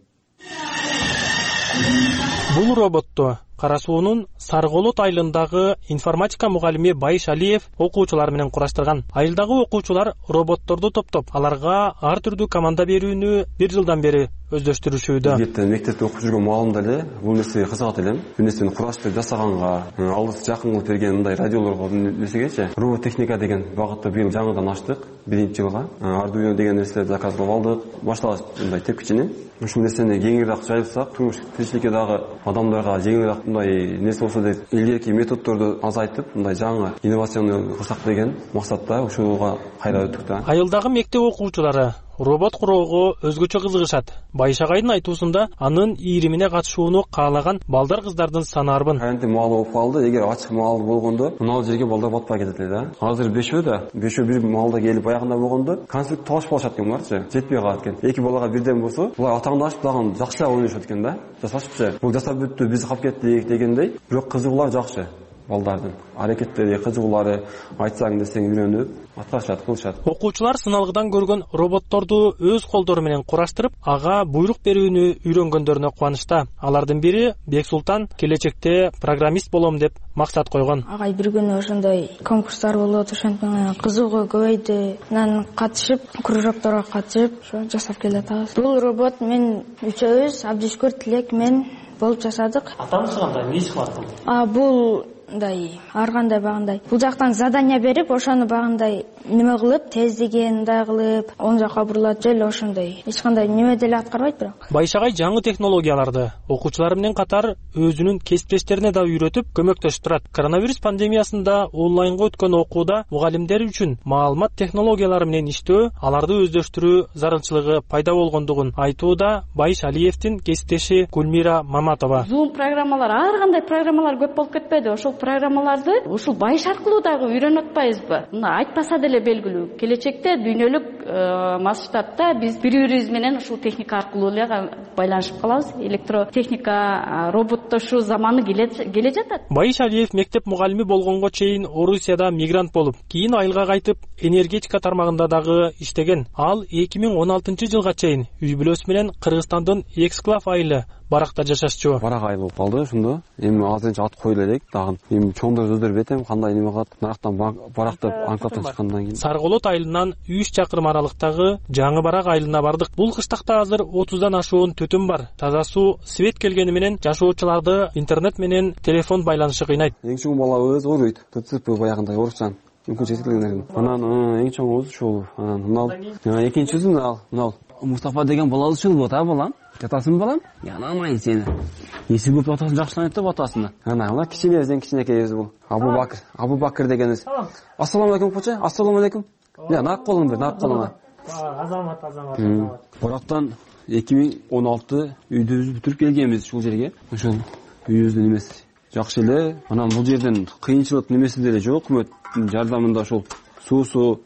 Бул роботту Кара Суунун Сары Колот айылындагы информатика мугалими Байыш Алиев окуучулар менен кураштырган. Айылдагы окуучулар роботторду топтоп, аларга ар түрдүү команда берүүнү бир жылдан бери өздөштүрүшүүдө. Мектепте мектепте окуп жүргөн маалымда эле бул нерсеге кызыгат элем. Бул нерсени кураштырып жасаганга, алыс жакын кылып берген мындай радиолорго нерсегечи роботехника деген багытты быйыл жаңыдан ачтык. Биринчи жылга Arduino деген нерселерди заказ кылып алдык. Башталгыч мындай тепкичини. Ушул нерсени кеңирээк жайылсак, турмуш тиричиликке дагы адамдарга жеңилирээк мындай нерсе болсо деп илгерки методдорду азайтып, мындай жаңы инновационный кылсак деген максатта ушуга кайра өттүк да. Айылдагы мектеп окуучулары робот куроого өзгөчө кызыгышат. Байыш агайдын айтуусунда анын ийримине катышууну каалаган балдар кыздардын саны арбын. Канти маал болуп калды. Эгер ачык маал болгондо, мына жерге балдар батпай кетет эле да. Азыр бешөө да, бешөө бир маалда келип баягында болгондо, конфликт талашып калышат экен буларчы. Жетпей калат экен. Эки балага бирден болсо, булар атаңдашып дагы жакшы ойношот экен да. Жасашыпчы. Бул жасап бүттү, биз калып кеттик дегендей. Бирок кызыгуулар жакшы. Балдардын аракеттери, кызыгуулары, айтсаң десең үйрөнүп, аткарышат, кылышат. Окуучулар сыналгыдан көргөн роботторду өз колдору менен кураштырып, ага буйрук берүүнү үйрөнгөндөрүнө кубанычта. Алардын бири Бексултан келечекте программист болом деп максат койгон. Агай бир күнү ошондой конкурстар болот, ошондон кызыгуу көбөйдү. Анан катышып, кружокторго катышып, ошо жасап келатабыз. Бул робот мен үчөөбүз, Абдишкүр, Тилек, мен болуп жасадык. Атаңыз кандай? Эмне иш кылат бул? А бул мындай ар кандай багындай бул жактан задание берип, ошону багындай неме кылып, тездигин мындай кылып, оң жакка бурулат жел ошондой. Эч кандай неме деле аткарбайт бирок. Байыш агай жаңы технологияларды окуучулар менен катар өзүнүн кесиптештерине да үйрөтүп көмөктөшүп турат. Коронавирус пандемиясында онлайнга өткөн окууда мугалимдер үчүн маалымат технологиялары менен иштөө, аларды өздөштүрүү зарылчылыгы пайда болгондугун айтууда Байыш Алиевдин кесиптеши Гүлмира Маматова. Zoom программалар, ар кандай программалар көп болуп кетпеди. Ошол программаларды ушул Байыш аркылуу дагы үйрөнүп атпайбызбы? Мына айтпаса деле белгилүү. Келечекте дүйнөлүк масштабта биз бири-бирибиз менен ушул техника аркылуу эле байланышып калабыз. Электротехника, роботтошуу заманы келе жатат. Байыш Алиев мектеп мугалими болгонго чейин Орусияда мигрант болуп, кийин айылга кайтып, энергетика тармагында дагы иштеген. Ал эки миң он алтынчы жылга чейин үй бүлөсү менен Кыргызстандын Эксклав айылы Баракта жашашчу. Барак айыл болуп калды ошондо. Эми азырынча ат коюла элек дагы. Эми чоңдор сөздөр бетем, кандай неме кылат? Нарактан барак деп анклаптан чыккандан кийин. Сары Колот айылынан үч чакырым аралыктагы Жаңы Барак айылына бардык. Бул кыштакта азыр отуздан ашуун түтүн бар. Таза суу, свет келгени менен жашоочуларды интернет менен телефон байланышы кыйнайт. Эң чоң балабыз ойнойт. ТЦП баягындай орусчан. Мүмкүн жеткилгендердин. Анан эң чоңубуз ушул. Анан мынау экинчиси мынау, мынау Мустафа деген балабыз ушул болот, а балам? Жатасың балам? Янамайын сени. Эси көп атасын жакшыланат деп атасына. Ана, мына кичинебизден кичинекейбиз бул. Абу Бакыр, Абу Бакыр дегенибиз. Ассаламу алейкум кочо. Ассаламу алейкум. Я, нак колуң бер, нак колуңа. Азамат, азамат. Барактан эки миң он алты үйдүбүз бүтүрүп келгенбиз ушул жерге. Ушул үйүбүздүн немеси жакшы эле. Анан бул жерден кыйынчылык немеси деле жок. Өкмөттүн жардамында ушул суусу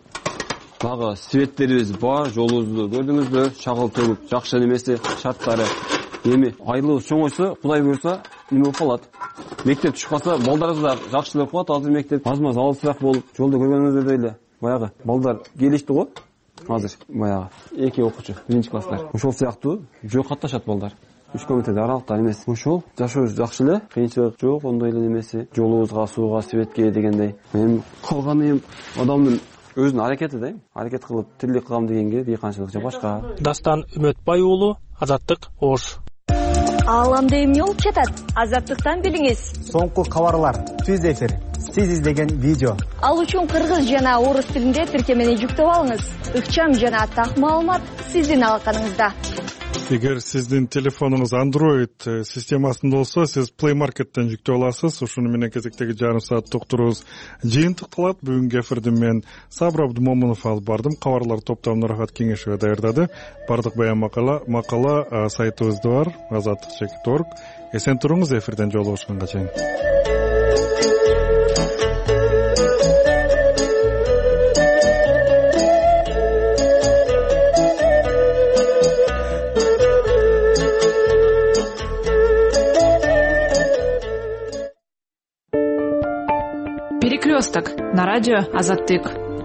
дагы светтерибиз бар, жолубузду көрдүңүзбү? Чагыл төгүп, жакшы немеси, шарттары. Эми айылыбыз чоңойсо, Кудай буйрса, неме болуп калат. Мектеп түшүп калса, балдарыбыз да жакшы болуп калат. Азыр мектеп аз-маз алысыраак болуп, жолдо көргөнүңүздөй эле. Баягы балдар келишти го. Азыр баягы эки окуучу, биринчи класстар. Ошол сыяктуу жөө катташат балдар. үч километрдей аралыкта эмес. Ошол жашоо жакшы эле, кыйынчылык жок, ондой эле немеси. Жолубузга, сууга, светке дегендей. Эми калганы эми адамдын өзүнүн аракети да, аракет кылып тирлик кылам дегенге дыйканчылык же башка. Дастан Үмөтбай уулу, Азаттык, Ош. Ааламда эмне болуп жатат? Азаттыктан билиңиз. Соңку кабарлар, түз эфир, сиз издеген видео. Ал үчүн кыргыз жана орус тилинде тиркемени жүктөп алыңыз. Ыкчам жана так маалымат сиздин алаканыңызда. Эгер сиздин телефонуңуз Android системасында болсо, сиз Play Market'ten жүктөп аласыз. Ушуну менен кезектеги жарым саат токтурубуз жыйынтыкталат. Бүгүнкү эфирди мен Сабыр Абдумомунов алып бардым. Кабарлар топтомун Рахат Кеңешева даярдады. Бардык баян макала макала сайтыбызда бар, азаттык чекит точка орг. Эсен туруңуз, эфирден жолугушканга чейин. Перекресток на радио Азаттык.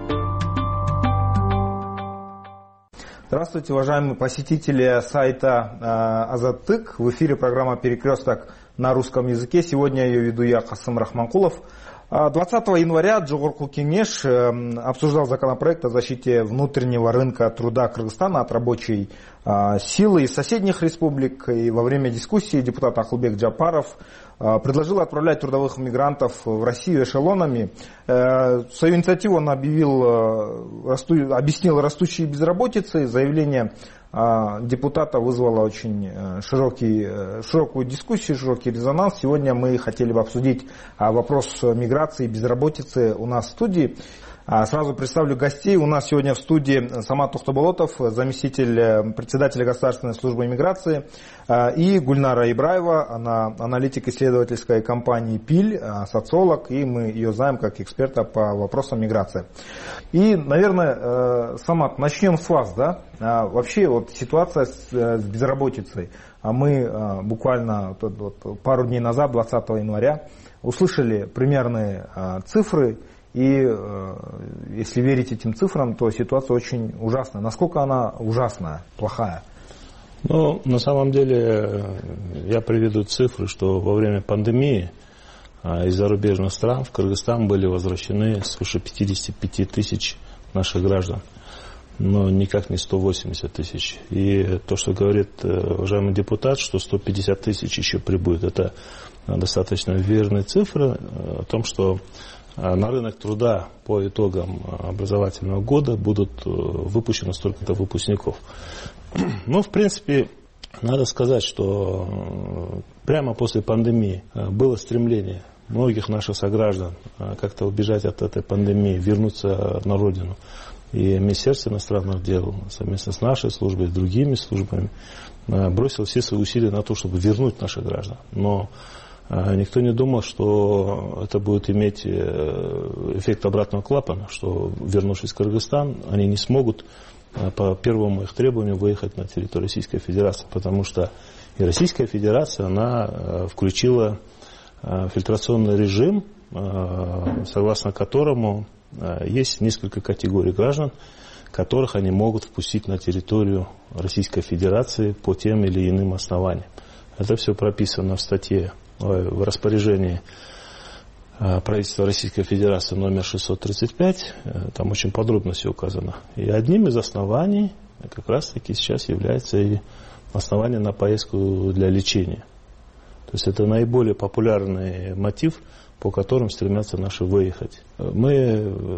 Здравствуйте, уважаемые посетители сайта Азаттык. В эфире программа «Перекресток» на русском языке. Сегодня ее веду я, Касым Рахманкулов. двадцатого января Жогорку Кеңеш обсуждал законопроект о защите внутреннего рынка труда Кыргызстана от рабочей силы из соседних республик. И во время дискуссии депутат Акылбек Джапаров предложил отправлять трудовых мигрантов в Россию эшелонами. Свою инициативу он объявил, объяснил растущей безработицей. Заявление депутата вызвало очень широкий, широкую дискуссию, широкий резонанс. Сегодня мы хотели бы обсудить вопрос миграции и безработицы у нас в студии. Сразу представлю гостей. У нас сегодня в студии Самат Тухтоболотов, заместитель председателя Государственной службы иммиграции, и Гульнара Ибраева, она аналитик исследовательской компании «Пиль», социолог, и мы ее знаем как эксперта по вопросам миграции. И, наверное, Самат, начнем с вас, да? Вообще вот ситуация с безработицей. Мы буквально вот, пару дней назад, двадцатого января, услышали примерные цифры. И если верить этим цифрам, то ситуация очень ужасная. Насколько она ужасная, плохая? Ну, на самом деле, я приведу цифры, что во время пандемии из зарубежных стран в Кыргызстан были возвращены свыше пятьдесят пять тысяч наших граждан. Но никак не сто восемьдесят тысяч. И то, что говорит уважаемый депутат, что сто пятьдесят тысяч еще прибудет, это достаточно верные цифры о том, что на рынок труда по итогам образовательного года будут выпущены столько-то выпускников. Ну, в принципе, надо сказать, что прямо после пандемии было стремление многих наших сограждан как-то убежать от этой пандемии, вернуться на родину. И Министерство иностранных дел совместно с нашей службой, с другими службами бросило все свои усилия на то, чтобы вернуть наших граждан. Но никто не думал, что это будет иметь эффект обратного клапана, что, вернувшись в Кыргызстан, они не смогут по первому их требованию выехать на территорию Российской Федерации, потому что и Российская Федерация, она включила фильтрационный режим, согласно которому есть несколько категорий граждан, которых они могут впустить на территорию Российской Федерации по тем или иным основаниям. Это все прописано в статье, в распоряжении правительства Российской Федерации номер шестьсот тридцать пять, там очень подробно все указано. И одним из оснований как раз таки сейчас является и основание на поездку для лечения. То есть это наиболее популярный мотив, по которым стремятся наши выехать. Мы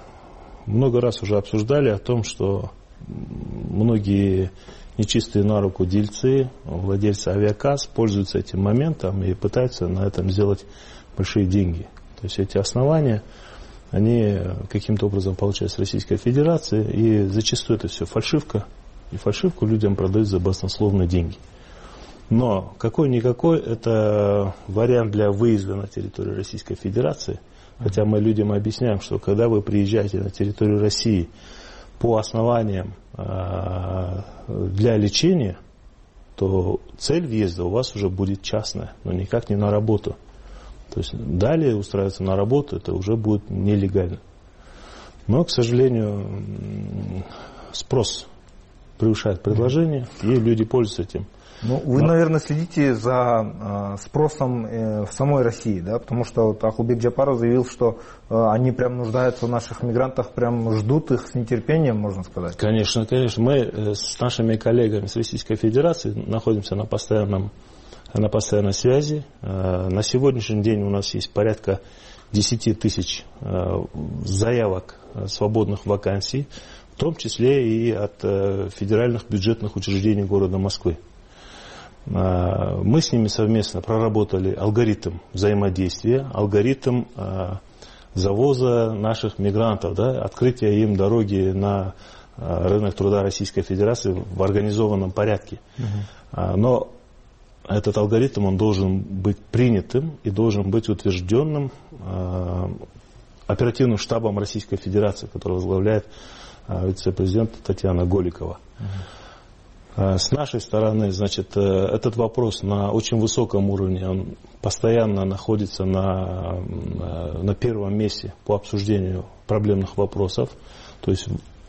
много раз уже обсуждали о том, что многие нечистые на руку дельцы, владельцы авиакасс пользуются этим моментом и пытаются на этом сделать большие деньги. То есть эти основания, они каким-то образом получают с Российской Федерации, и зачастую это все фальшивка, и фальшивку людям продают за баснословные деньги. Но какой-никакой это вариант для выезда на территорию Российской Федерации, хотя мы людям объясняем, что когда вы приезжаете на территорию России по основаниям для лечения, то цель въезда у вас уже будет частная, но никак не на работу. То есть далее устраиваться на работу, это уже будет нелегально. Но, к сожалению, спрос превышает предложение, и люди пользуются этим. Ну, вы, Но... наверное, следите за э, спросом э, в самой России, да, потому что вот Ахулбек Джапаров заявил, что э, они прям нуждаются в наших мигрантах, прям ждут их с нетерпением, можно сказать. Конечно, конечно. Мы э, с нашими коллегами с Российской Федерации находимся на постоянном, на постоянной связи. Э, на сегодняшний день у нас есть порядка десять тысяч э, заявок э, свободных вакансий, в том числе и от э, федеральных бюджетных учреждений города Москвы. Мы с ними совместно проработали алгоритм взаимодействия, алгоритм завоза наших мигрантов, да, открытия им дороги на рынок труда Российской Федерации в организованном порядке. Uh-huh. Но этот алгоритм, он должен быть принятым и должен быть утвержденным оперативным штабом Российской Федерации, который возглавляет вице-президент Татьяна Голикова. Uh-huh. С нашей стороны, значит, этот вопрос на очень высоком уровне, он постоянно находится на, на первом месте по обсуждению проблемных вопросов. То есть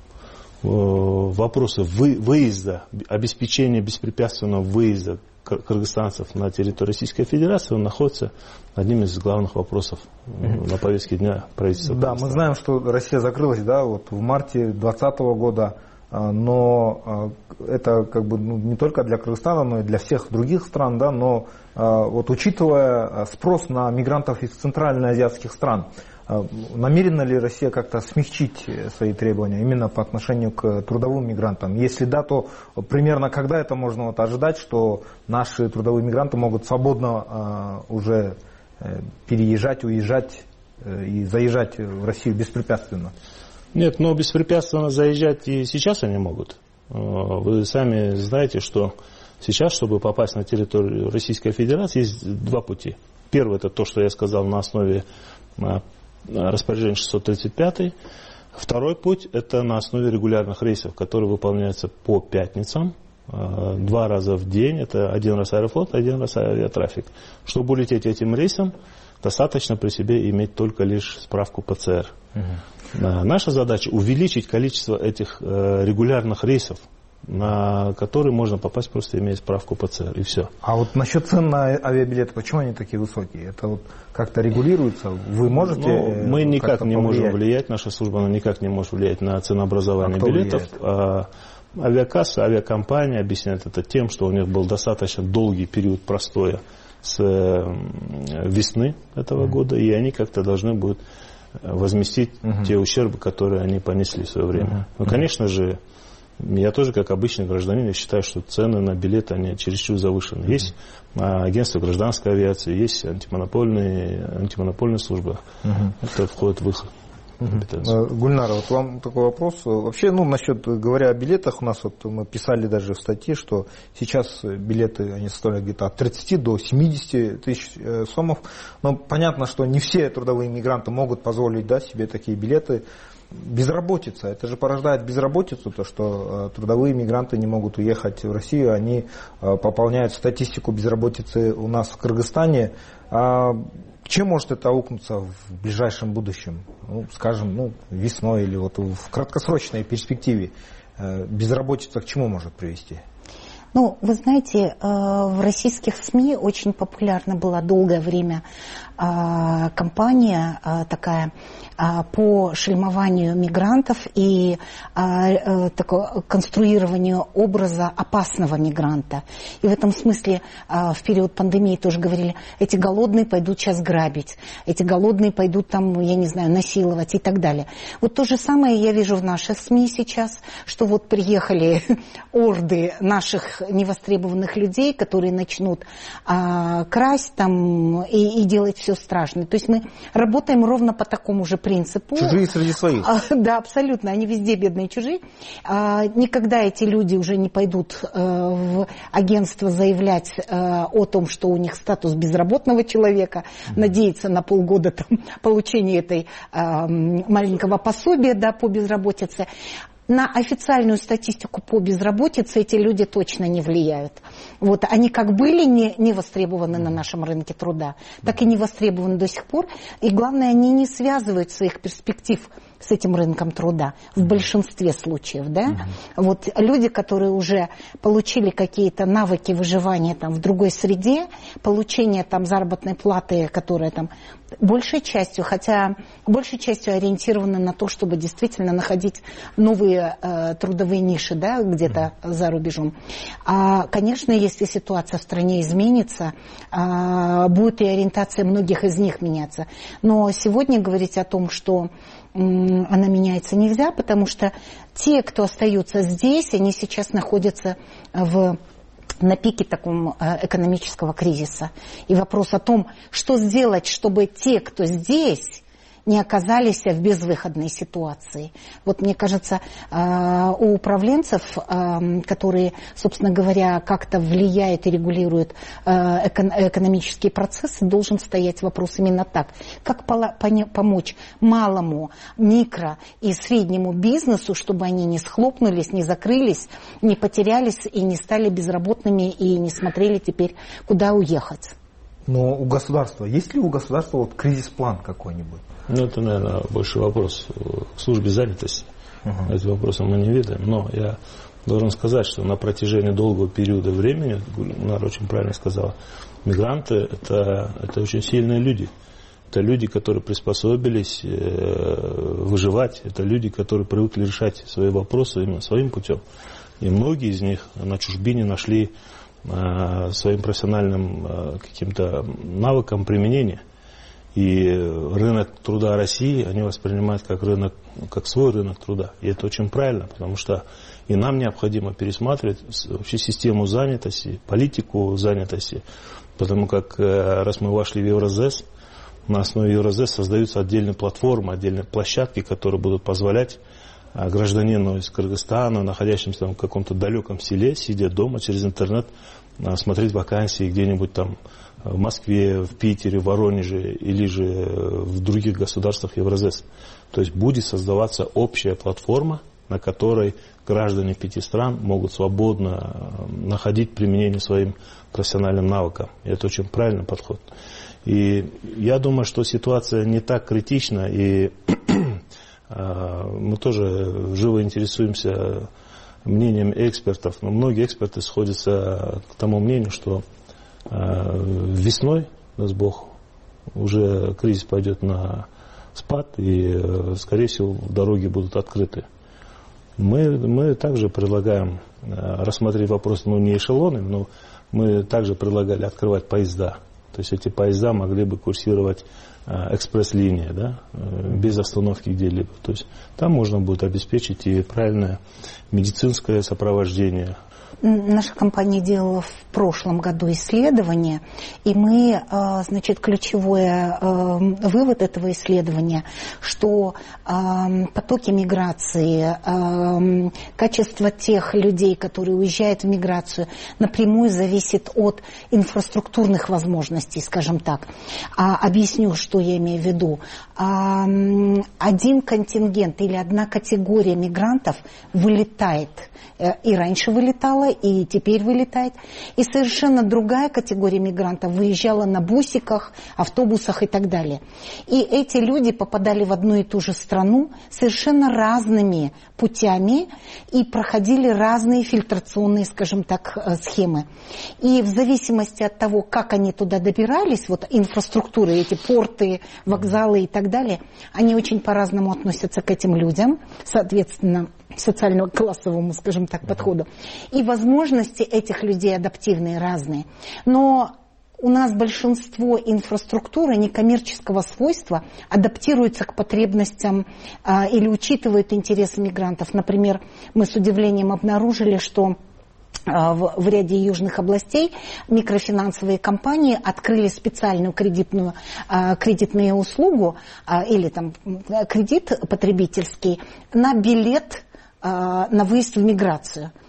вопросы выезда, обеспечения беспрепятственного выезда кыргызстанцев на территорию Российской Федерации, он находится одним из главных вопросов mm-hmm. на повестке дня правительства. Да, мы знаем, что Россия закрылась, да, вот в марте две тысячи двадцатого года. Но это как бы ну, не только для Кыргызстана, но и для всех других стран, да, но вот учитывая спрос на мигрантов из центральноазиатских стран, намерена ли Россия как-то смягчить свои требования именно по отношению к трудовым мигрантам? Если да, то примерно когда это можно вот ожидать, что наши трудовые мигранты могут свободно уже переезжать, уезжать и заезжать в Россию беспрепятственно? Нет, но беспрепятственно заезжать и сейчас они могут. Вы сами знаете, что сейчас, чтобы попасть на территорию Российской Федерации, есть два пути. Первый — это то, что я сказал на основе распоряжения шестьсот тридцать пять. Второй путь — это на основе регулярных рейсов, которые выполняются по пятницам, два раза в день. Это один раз аэрофлот, один раз авиатрафик. Чтобы улететь этим рейсом, достаточно при себе иметь только лишь справку ПЦР. Угу. Наша задача — увеличить количество этих э, регулярных рейсов, на которые можно попасть, просто имея справку ПЦР, и все. А вот насчет цен на авиабилеты, почему они такие высокие? Это вот как-то регулируется? Вы можете ну, Мы никак не повлиять? можем влиять, наша служба она никак не может влиять на ценообразование а билетов. А, авиакасса, авиакомпания объясняет это тем, что у них был достаточно долгий период простоя с весны этого mm-hmm. года, и они как-то должны будут возместить uh-huh. те ущербы, которые они понесли в свое время. Uh-huh. Ну, конечно же, я тоже, как обычный гражданин, я считаю, что цены на билеты, они чересчур завышены. Uh-huh. Есть агентство гражданской авиации, есть антимонопольные, антимонопольные службы. Uh-huh. Это входит в их компетенцию. Uh-huh. Гульнара, вот вам такой вопрос. Вообще, ну, насчет, говоря о билетах, у нас вот мы писали даже в статье, что сейчас билеты, они составляют где-то от тридцати до семидесяти тысяч сомов. Но понятно, что не все трудовые мигранты могут позволить, да, себе такие билеты. Безработица, это же порождает безработицу, то, что э, трудовые мигранты не могут уехать в Россию, они э, пополняют статистику безработицы у нас в Кыргызстане. А чем может это аукнуться в ближайшем будущем? Ну, скажем, ну, весной или вот в краткосрочной перспективе э, безработица к чему может привести? Ну, вы знаете, в российских СМИ очень популярна была долгое время кампания такая по шельмованию мигрантов и такое конструированию образа опасного мигранта. И в этом смысле в период пандемии тоже говорили, эти голодные пойдут сейчас грабить, эти голодные пойдут там, я не знаю, насиловать и так далее. Вот то же самое я вижу в наших СМИ сейчас, что вот приехали орды наших невостребованных людей, которые начнут а, красть там и, и делать все страшное. То есть мы работаем ровно по такому же принципу. Чужие среди своих. А, да, абсолютно. Они везде бедные чужие. А, никогда эти люди уже не пойдут а, в агентство заявлять а, о том, что у них статус безработного человека, mm-hmm. надеяться на полгода там, получения этой а, маленького пособия, да, по безработице. На официальную статистику по безработице эти люди точно не влияют. Вот, они как были не, не востребованы на нашем рынке труда, так и не востребованы до сих пор. И главное, они не связывают своих перспектив с этим рынком труда в большинстве случаев, да. Mm-hmm. Вот люди, которые уже получили какие-то навыки выживания там в другой среде, получение там заработной платы, которая там большей частью, хотя большей частью ориентированы на то, чтобы действительно находить новые э, трудовые ниши, да, где-то mm-hmm. за рубежом. А, конечно, если ситуация в стране изменится, а, будет и ориентация многих из них меняться. Но сегодня говорить о том, что м, она меняется, нельзя, потому что те, кто остаются здесь, они сейчас находятся в на пике такого экономического кризиса. И вопрос о том, что сделать, чтобы те, кто здесь, не оказались в безвыходной ситуации. Вот мне кажется, у управленцев, которые, собственно говоря, как-то влияют и регулируют экономические процессы, должен стоять вопрос именно так. Как помочь малому, микро и среднему бизнесу, чтобы они не схлопнулись, не закрылись, не потерялись и не стали безработными и не смотрели теперь, куда уехать. Но у государства, есть ли у государства вот кризис-план какой-нибудь? Ну, это, наверное, больше вопрос к службе занятости. Uh-huh. Этим вопросом мы не ведаем. Но я должен сказать, что на протяжении долгого периода времени, Гульнара очень правильно сказала, мигранты это, это очень сильные люди. Это люди, которые приспособились выживать. Это люди, которые привыкли решать свои вопросы именно своим путем. И многие из них на чужбине нашли своим профессиональным каким-то навыкам применения. И рынок труда России они воспринимают как рынок, как свой рынок труда. И это очень правильно, потому что и нам необходимо пересматривать вообще систему занятости, политику занятости. Потому как раз мы вошли в Евразес, на основе Евразес создаются отдельные платформы, отдельные площадки, которые будут позволять гражданину из Кыргызстана, находящемуся в каком-то далеком селе, сидя дома через интернет, смотреть вакансии где-нибудь там в Москве, в Питере, в Воронеже или же в других государствах Евразес. То есть будет создаваться общая платформа, на которой граждане пяти стран могут свободно находить применение своим профессиональным навыкам. И это очень правильный подход. И я думаю, что ситуация не так критична, и мы тоже живо интересуемся мнением экспертов, но многие эксперты сходятся к тому мнению, что весной, даст Бог, уже кризис пойдет на спад, и, скорее всего, дороги будут открыты. Мы, мы также предлагаем рассмотреть вопрос, ну, не эшелонами, но мы также предлагали открывать поезда. То есть эти поезда могли бы курсировать экспресс-линия, да, без остановки где-либо. То есть там можно будет обеспечить и правильное медицинское сопровождение. Наша компания делала в прошлом году исследование, и мы, значит, ключевой вывод этого исследования, что потоки миграции, качество тех людей, которые уезжают в миграцию, напрямую зависит от инфраструктурных возможностей, скажем так. Объясню, что я имею в виду. Один контингент или одна категория мигрантов вылетает, и раньше вылетала, и теперь вылетает. И совершенно другая категория мигрантов выезжала на бусиках, автобусах и так далее. И эти люди попадали в одну и ту же страну совершенно разными путями и проходили разные фильтрационные, скажем так, схемы. И в зависимости от того, как они туда добирались, вот инфраструктуры, эти порты, вокзалы и так далее, они очень по-разному относятся к этим людям, соответственно, социально-классовому, скажем так, подходу. И возможности этих людей адаптивные, разные. Но у нас большинство инфраструктуры некоммерческого свойства адаптируется к потребностям а, или учитывает интересы мигрантов. Например, мы с удивлением обнаружили, что В, в ряде южных областей микрофинансовые компании открыли специальную кредитную, кредитную услугу или там, кредит потребительский на билет на выезд в миграцию.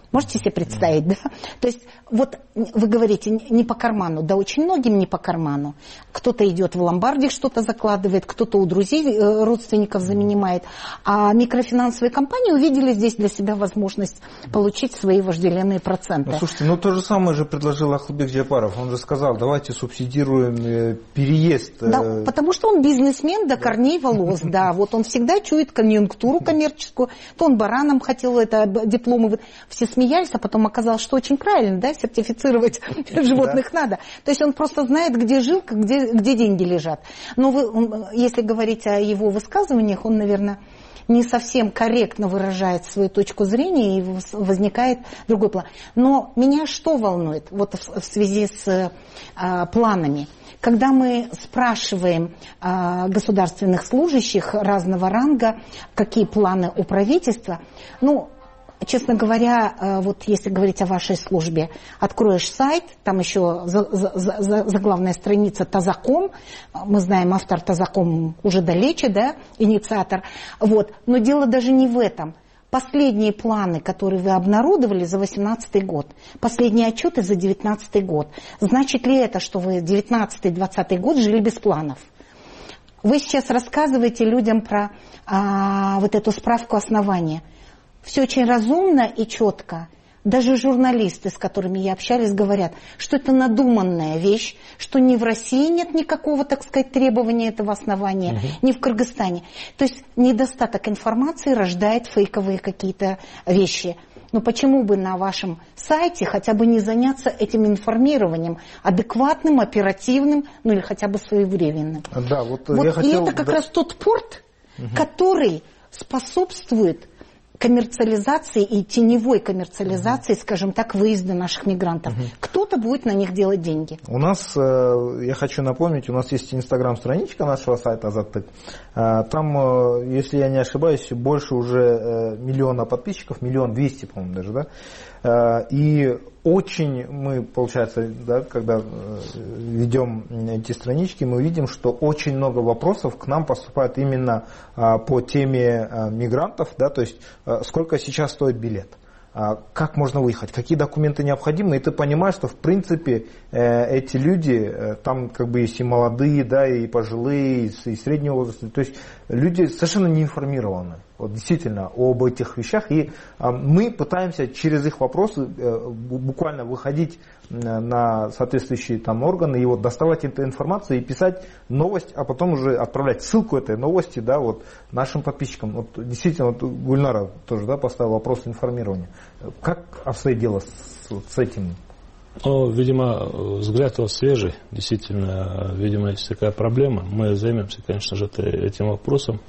Можете себе представить, да? То есть, вот вы говорите, не по карману, да очень многим не по карману. Кто-то идет в ломбарде, что-то закладывает, кто-то у друзей, родственников занимает. А микрофинансовые компании увидели здесь для себя возможность получить свои вожделенные проценты. Ну, слушайте, ну то же самое же предложил Ахлбек Джапаров. Он же сказал, давайте субсидируем переезд. Да, потому что он бизнесмен до корней волос, да. Вот он всегда чует конъюнктуру коммерческую. То он бараном хотел это дипломы. Все смеялись, а потом оказалось, что очень правильно, да, сертифицировать животных надо. То есть он просто знает, где жилка, где, где деньги лежат. Но вы, если говорить о его высказываниях, он, наверное, не совсем корректно выражает свою точку зрения, и возникает другой план. Но меня что волнует вот в, в связи с а, планами? Когда мы спрашиваем а, государственных служащих разного ранга, какие планы у правительства, ну, честно говоря, вот если говорить о вашей службе, откроешь сайт, там еще заглавная страница Тазаком, мы знаем, автор Тазаком уже далече, да, инициатор, вот, но дело даже не в этом. Последние планы, которые вы обнародовали за восемнадцатый год, последние отчеты за девятнадцатый год, значит ли это, что вы девятнадцатый-двадцатый год жили без планов? Вы сейчас рассказываете людям про а, вот эту справку основания. Все очень разумно и четко. Даже журналисты, с которыми я общалась, говорят, что это надуманная вещь, что ни в России нет никакого, так сказать, требования этого основания, угу. ни в Кыргызстане. То есть недостаток информации рождает фейковые какие-то вещи. Но почему бы на вашем сайте хотя бы не заняться этим информированием, адекватным, оперативным, ну или хотя бы своевременным? Да, вот вот я и хотел... это как да. раз тот порт, угу. который способствует коммерциализации и теневой коммерциализации, uh-huh. скажем так, выезда наших мигрантов. Uh-huh. Кто-то будет на них делать деньги. У нас, я хочу напомнить, у нас есть инстаграм-страничка нашего сайта Азаттык. Там, если я не ошибаюсь, больше уже миллиона подписчиков, миллион двести, по-моему, даже, да. И очень мы, получается, да, когда ведем эти странички, мы видим, что очень много вопросов к нам поступает именно по теме мигрантов, да, то есть сколько сейчас стоит билет, как можно выехать, какие документы необходимы, и ты понимаешь, что в принципе эти люди, там как бы есть и молодые, да, и пожилые, и среднего возраста, то есть люди совершенно не информированы. Вот, действительно, об этих вещах. И а, мы пытаемся через их вопросы э, буквально выходить на соответствующие там органы и вот доставать эту информацию и писать новость, а потом уже отправлять ссылку этой новости, да, вот, нашим подписчикам. Вот, действительно, вот Гульнара тоже, да, поставила вопрос информирования. Как обстоит дело с, вот, с этим? Ну, видимо, взгляд у вас свежий. Действительно, видимо, есть такая проблема. Мы займемся, конечно же, этим вопросом.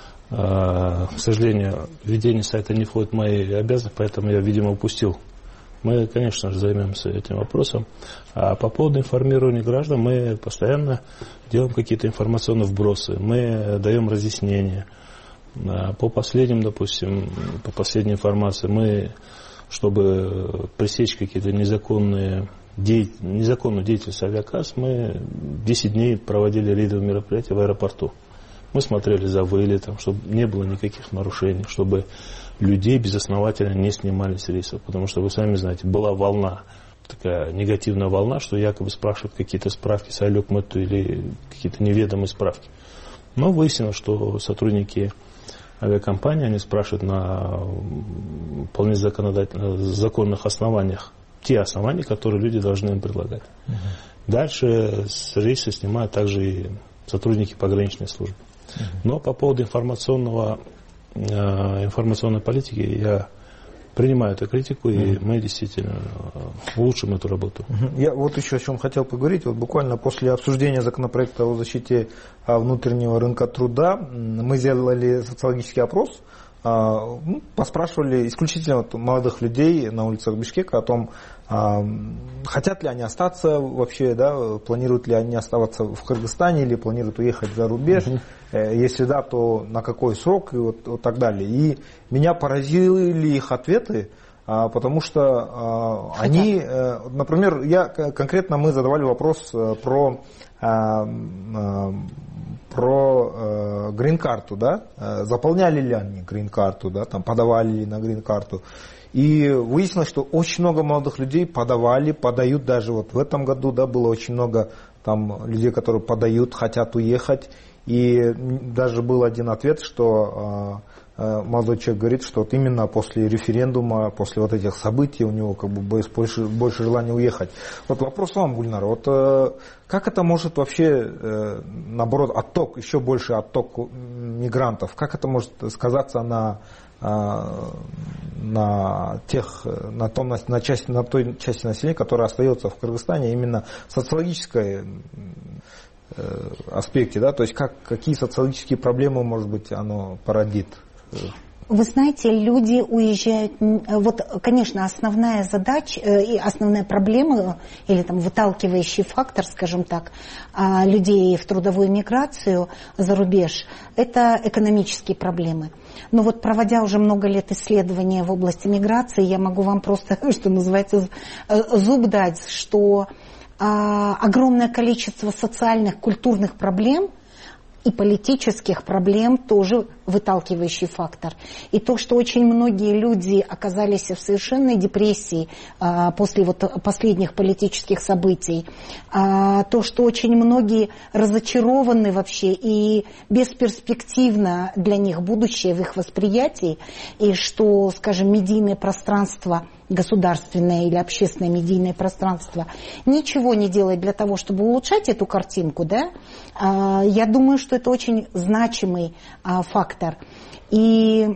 К сожалению, ведение сайта не входит в мои обязанности, поэтому я, видимо, упустил. Мы, конечно же, займемся этим вопросом. А по поводу информирования граждан мы постоянно делаем какие-то информационные вбросы. Мы даем разъяснения. По последним, допустим, по последней информации, мы, чтобы пресечь какие-то незаконные деятель, незаконную деятельность авиакасс, мы десять дней проводили рейдовые мероприятия в аэропорту. Мы смотрели за вылетом, чтобы не было никаких нарушений, чтобы людей безосновательно не снимали с рейсов. Потому что, вы сами знаете, была волна, такая негативная волна, что якобы спрашивают какие-то справки с Айлюк-Мэту или какие-то неведомые справки. Но выяснилось, что сотрудники авиакомпании, они спрашивают на вполне законных основаниях те основания, которые люди должны им предлагать. Uh-huh. Дальше с рейса снимают также и сотрудники пограничной службы. Но по поводу информационного, э, информационной политики я принимаю эту критику, и mm-hmm. мы действительно улучшим эту работу. Mm-hmm. Я вот еще о чем хотел поговорить. Вот буквально после обсуждения законопроекта о защите внутреннего рынка труда мы сделали социологический опрос, ну, поспрашивали исключительно вот молодых людей на улицах Бишкека о том, хотят ли они остаться вообще, да, планируют ли они оставаться в Кыргызстане или планируют уехать за рубеж, mm-hmm. если да, то на какой срок и вот, вот так далее. И меня поразили их ответы, потому что Хотят. они, например, я конкретно мы задавали вопрос про про грин-карту, да, заполняли ли они грин-карту, да, там подавали ли на грин-карту. И выяснилось, что очень много молодых людей подавали, подают даже вот в этом году, да, было очень много там людей, которые подают, хотят уехать. И даже был один ответ, что э, молодой человек говорит, что вот именно после референдума, после вот этих событий у него как бы больше, больше желания уехать. Вот вопрос вам, Гульнара, вот э, как это может вообще, э, наоборот, отток, еще больше отток мигрантов, как это может сказаться на, э, на, тех, на, том, на, части, на той части населения, которая остается в Кыргызстане, именно социологической аспекте, да, то есть как, какие социологические проблемы, может быть, оно породит? Вы знаете, люди уезжают, вот, конечно, основная задача и основная проблема, или там выталкивающий фактор, скажем так, людей в трудовую миграцию за рубеж, это экономические проблемы. Но вот проводя уже много лет исследования в области миграции, я могу вам просто, что называется, зуб дать, что огромное количество социальных, культурных проблем и политических проблем тоже выталкивающий фактор. И то, что очень многие люди оказались в совершенной депрессии а, после вот последних политических событий, а, то, что очень многие разочарованы вообще и бесперспективно для них будущее в их восприятии, и что, скажем, медийное пространство, государственное или общественное медийное пространство ничего не делает для того, чтобы улучшать эту картинку, да, а, я думаю, что это очень значимый а, фактор. И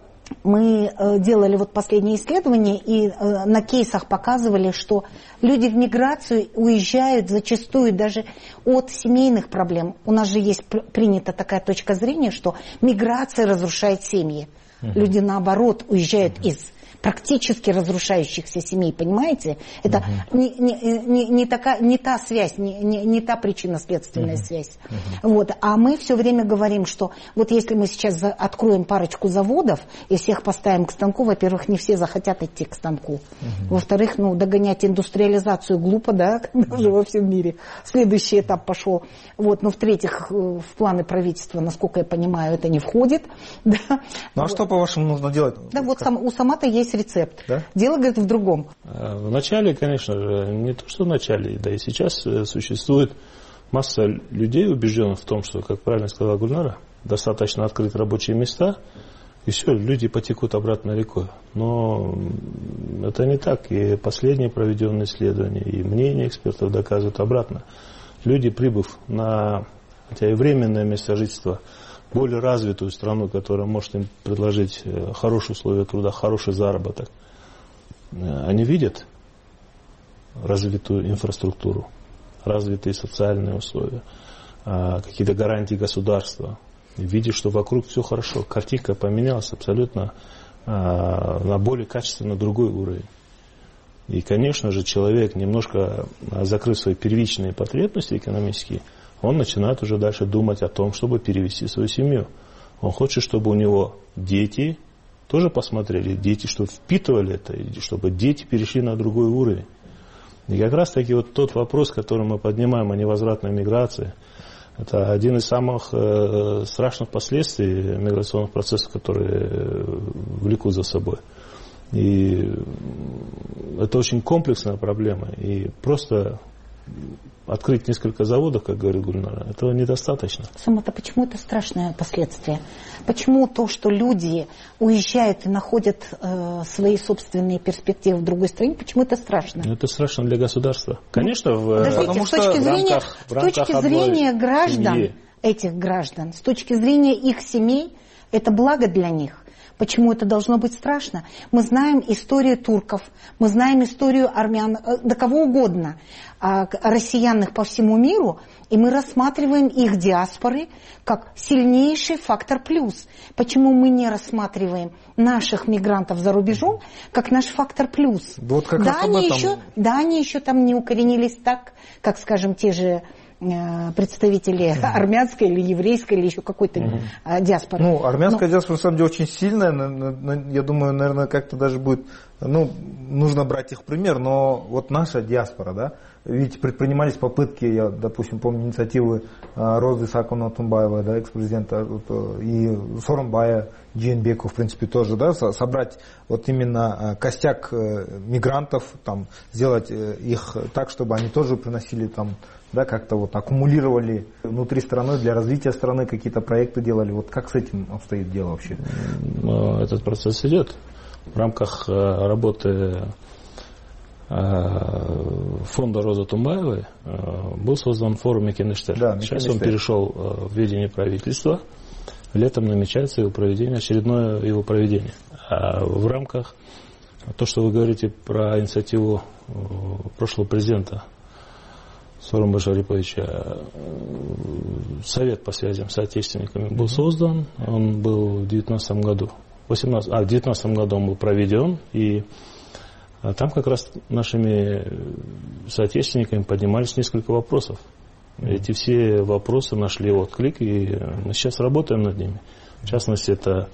мы делали вот последние исследования и на кейсах показывали, что люди в миграцию уезжают зачастую даже от семейных проблем. У нас же есть принята такая точка зрения, что миграция разрушает семьи. Uh-huh. Люди наоборот уезжают uh-huh. из практически разрушающихся семей, понимаете? Это uh-huh. не, не, не, не, такая, не та связь, не, не, не та причинно-следственная uh-huh. связь. Uh-huh. Вот. А мы все время говорим, что вот если мы сейчас откроем парочку заводов и всех поставим к станку, во-первых, не все захотят идти к станку. Uh-huh. Во-вторых, ну, догонять индустриализацию глупо, да, даже во всем мире. Следующий этап пошел. Вот. Но в-третьих, в планы правительства, насколько я понимаю, это не входит. Да. Ну а вот. Что, по-вашему, нужно делать? Да, вот сам, у Самата есть рецепт. Да? Дело, говорит, в другом. В начале, конечно, не то, что в начале, да и сейчас существует масса людей, убежденных в том, что, как правильно сказала Гульнара, достаточно открыть рабочие места, и все, люди потекут обратно рекой. Но это не так. И последние проведенные исследования, и мнения экспертов доказывают обратно. Люди, прибыв на, хотя и временное место жительства, более развитую страну, которая может им предложить хорошие условия труда, хороший заработок, они видят развитую инфраструктуру, развитые социальные условия, какие-то гарантии государства, и видят, что вокруг все хорошо. Картинка поменялась абсолютно на более качественно другой уровень. И, конечно же, человек, немножко закрыв свои первичные потребности экономические, он начинает уже дальше думать о том, чтобы перевести свою семью. Он хочет, чтобы у него дети тоже посмотрели, дети, чтобы впитывали это, чтобы дети перешли на другой уровень. И как раз таки вот тот вопрос, который мы поднимаем о невозвратной миграции, это один из самых э, страшных последствий миграционных процессов, которые влекут за собой. И это очень комплексная проблема. И просто открыть несколько заводов, как говорит Гульнара, этого недостаточно. Самата, почему это страшное последствие? Почему то, что люди уезжают и находят э, свои собственные перспективы в другой стране, почему это страшно? Это страшно для государства. Конечно, в, Подождите, с точки в зрения, рамках, в рамках с точки зрения граждан, семьи. Этих граждан, с точки зрения их семей, это благо для них. Почему это должно быть страшно? Мы знаем историю турков, мы знаем историю армян, да кого угодно, россиянных по всему миру, и мы рассматриваем их диаспоры как сильнейший фактор плюс. Почему мы не рассматриваем наших мигрантов за рубежом как наш фактор плюс? Вот как да, раз они об этом... еще, да, они еще там не укоренились так, как, скажем, те же представители mm-hmm. армянской или еврейской или еще какой-то mm-hmm. диаспоры. Ну, армянская Но... диаспора на самом деле очень сильная, я думаю, наверное, как-то даже будет, ну, нужно брать их пример, но вот наша диаспора, да, ведь предпринимались попытки, я, допустим, помню инициативы Розы Исааковны Тумбаевой, да, экс-президента, и Сооронбая Джейнбекова, в принципе, тоже, да, собрать вот именно костяк мигрантов, там, сделать их так, чтобы они тоже приносили там, да, как-то вот аккумулировали внутри страны, для развития страны какие-то проекты делали. Вот как с этим обстоит дело вообще? Этот процесс идет в рамках работы фонда Розы Тумбаевой. Был создан форум Мекенештер. Да, Сейчас он перешел в ведение правительства. Летом намечается его проведение, очередное его проведение. А в рамках, то, что вы говорите про инициативу прошлого президента Сооронбая Шариповича, совет по связям с отечественниками был создан. Он был в девятнадцатом году. восемнадцатом, а, в девятнадцатом году он был проведен. И там как раз нашими соотечественниками поднимались несколько вопросов. Эти все вопросы нашли отклик, и мы сейчас работаем над ними. В частности, это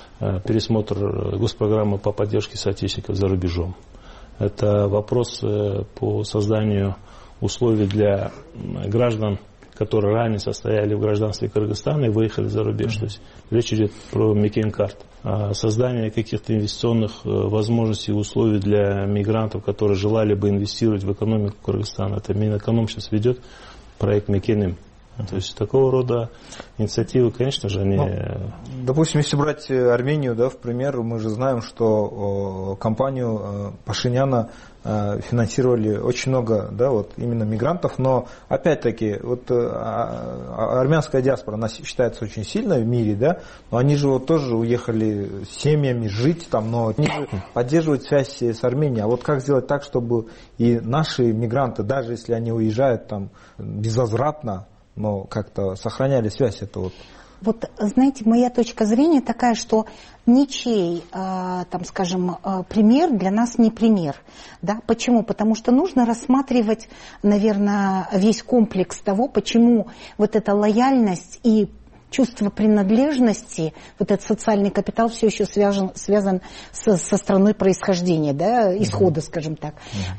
пересмотр госпрограммы по поддержке соотечественников за рубежом. Это вопрос по созданию условий для граждан, которые ранее состояли в гражданстве Кыргызстана и выехали за рубеж. То есть речь идет про Мекен-карт. Создание каких-то инвестиционных возможностей и условий для мигрантов, которые желали бы инвестировать в экономику Кыргызстана. Это Минэконом сейчас ведет проект Мекеним. То есть такого рода инициативы, конечно же, они... Ну, допустим, если брать Армению, да, в пример, мы же знаем, что компанию Пашиняна финансировали очень много, да, вот именно мигрантов, но опять-таки вот армянская диаспора, она считается очень сильной в мире, да, но они же вот тоже уехали с семьями жить там, но они же поддерживают связь с Арменией. А вот как сделать так, чтобы и наши мигранты, даже если они уезжают там безвозвратно, но как-то сохраняли связь, это вот... Вот, знаете, моя точка зрения такая, что ничей, там, скажем, пример для нас не пример. Да? Почему? Потому что нужно рассматривать, наверное, весь комплекс того, почему вот эта лояльность и чувство принадлежности, вот этот социальный капитал все еще связан, связан со, со страной происхождения, да, исхода, скажем так,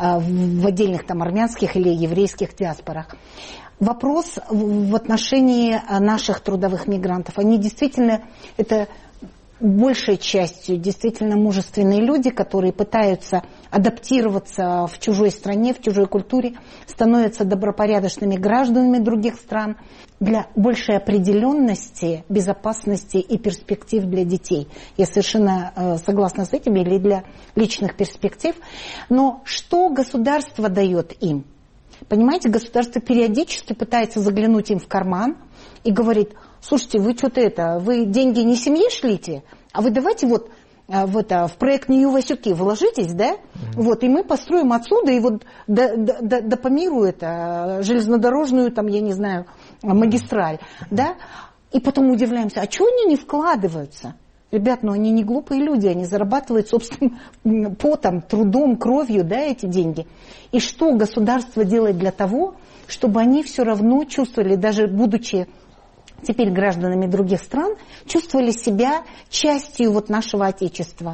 в отдельных там армянских или еврейских диаспорах. Вопрос в отношении наших трудовых мигрантов. Они действительно, это большей частью действительно мужественные люди, которые пытаются адаптироваться в чужой стране, в чужой культуре, становятся добропорядочными гражданами других стран для большей определенности, безопасности и перспектив для детей. Я совершенно согласна с этим, или для личных перспектив. Но что государство дает им? Понимаете, государство периодически пытается заглянуть им в карман и говорит: слушайте, вы что-то это, вы деньги не семье шлите, а вы давайте вот в, это, в проект Нью-Васюки вложитесь, да, mm-hmm. вот, и мы построим отсюда, и вот до, до, до по миру это, железнодорожную, там, я не знаю, магистраль, mm-hmm. да, и потом удивляемся, а чего они не вкладываются? Ребят, ну они не глупые люди, они зарабатывают собственным потом, трудом, кровью, да, эти деньги. И что государство делает для того, чтобы они все равно чувствовали, даже будучи теперь гражданами других стран, чувствовали себя частью вот нашего Отечества.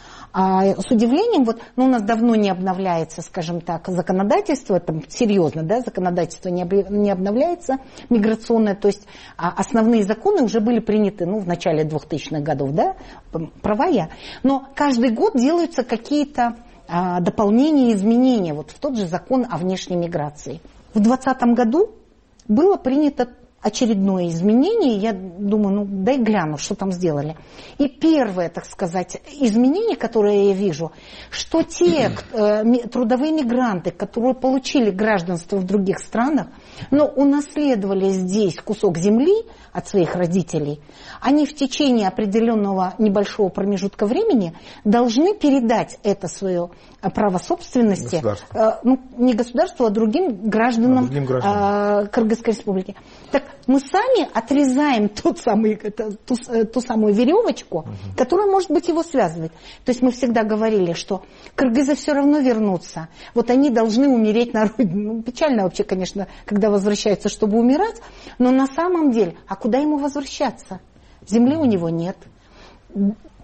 А с удивлением, вот, ну, у нас давно не обновляется, скажем так, законодательство, там, серьезно, да, законодательство не, об, не обновляется, миграционное, то есть а, основные законы уже были приняты, ну, в начале двухтысячных годов, да, права я, но каждый год делаются какие-то а, дополнения, изменения, вот в тот же закон о внешней миграции. В двадцатом году было принято очередное изменение, я думаю, ну дай гляну, что там сделали. И первое, так сказать, изменение, которое я вижу, что те э, трудовые мигранты, которые получили гражданство в других странах, но унаследовали здесь кусок земли от своих родителей, они в течение определенного небольшого промежутка времени должны передать это свое право собственности, э, ну, не государству, а другим гражданам, а другим гражданам. Э, Кыргызской республики. Так мы сами отрезаем тот самый, это, ту, ту самую веревочку, угу. которая, может быть, его связывает. То есть мы всегда говорили, что кыргызы все равно вернутся. Вот они должны умереть на родине. Ну, печально вообще, конечно, когда возвращаются, чтобы умирать. Но на самом деле, а куда ему возвращаться? Земли у него нет.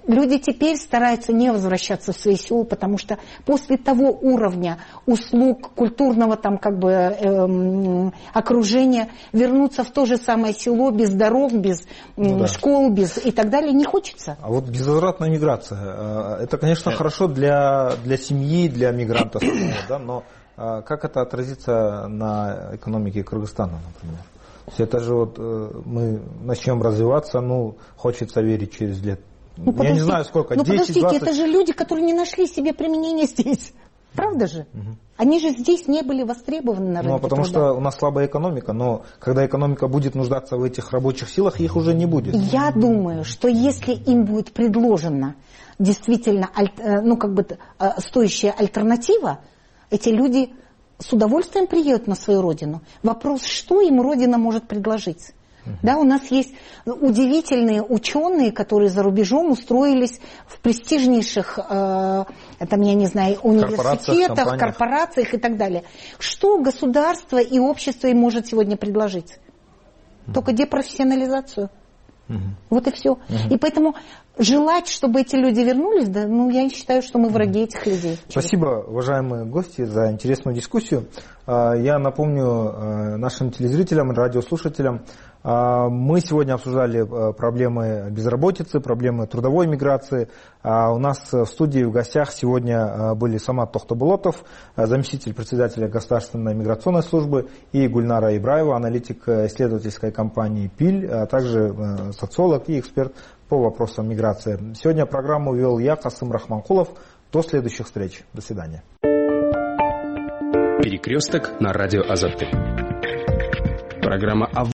Люди теперь стараются не возвращаться в свои села, потому что после того уровня услуг, культурного там как бы эм, окружения, вернуться в то же самое село без дорог, без ну, да. школ, без и так далее не хочется. А вот безвозвратная миграция, это, конечно, хорошо для, для семьи, для мигрантов, да, но как это отразится на экономике Кыргызстана, например? Это же вот мы начнем развиваться, ну, хочется верить через лет. Ну, Я не знаю сколько, ну, десять, подождите, двадцать... это же люди, которые не нашли себе применения здесь. Правда же? Угу. Они же здесь не были востребованы на рынке. Ну, потому труда. что у нас слабая экономика, но когда экономика будет нуждаться в этих рабочих силах, их уже не будет. Я думаю, что если им будет предложена действительно ну, как бы, стоящая альтернатива, эти люди с удовольствием приедут на свою родину. Вопрос, что им родина может предложить? Да, у нас есть удивительные ученые, которые за рубежом устроились в престижнейших, э, там, я не знаю, университетах, корпорациях и так далее. Что государство и общество им может сегодня предложить? Mm-hmm. Только депрофессионализацию. Mm-hmm. Вот и все. Mm-hmm. И поэтому желать, чтобы эти люди вернулись, да, ну, я считаю, что мы враги mm-hmm. этих людей. Спасибо, уважаемые гости, за интересную дискуссию. Я напомню нашим телезрителям, радиослушателям, мы сегодня обсуждали проблемы безработицы, проблемы трудовой миграции. У нас в студии в гостях сегодня были Самат Тохтобулотов, заместитель председателя Государственной миграционной службы, и Гульнара Ибраева, аналитик исследовательской компании ПИЛь, а также социолог и эксперт по вопросам миграции. Сегодня программу вел я, Касым Рахманкулов. До следующих встреч. До свидания. Перекресток на радио Азатты. Программа о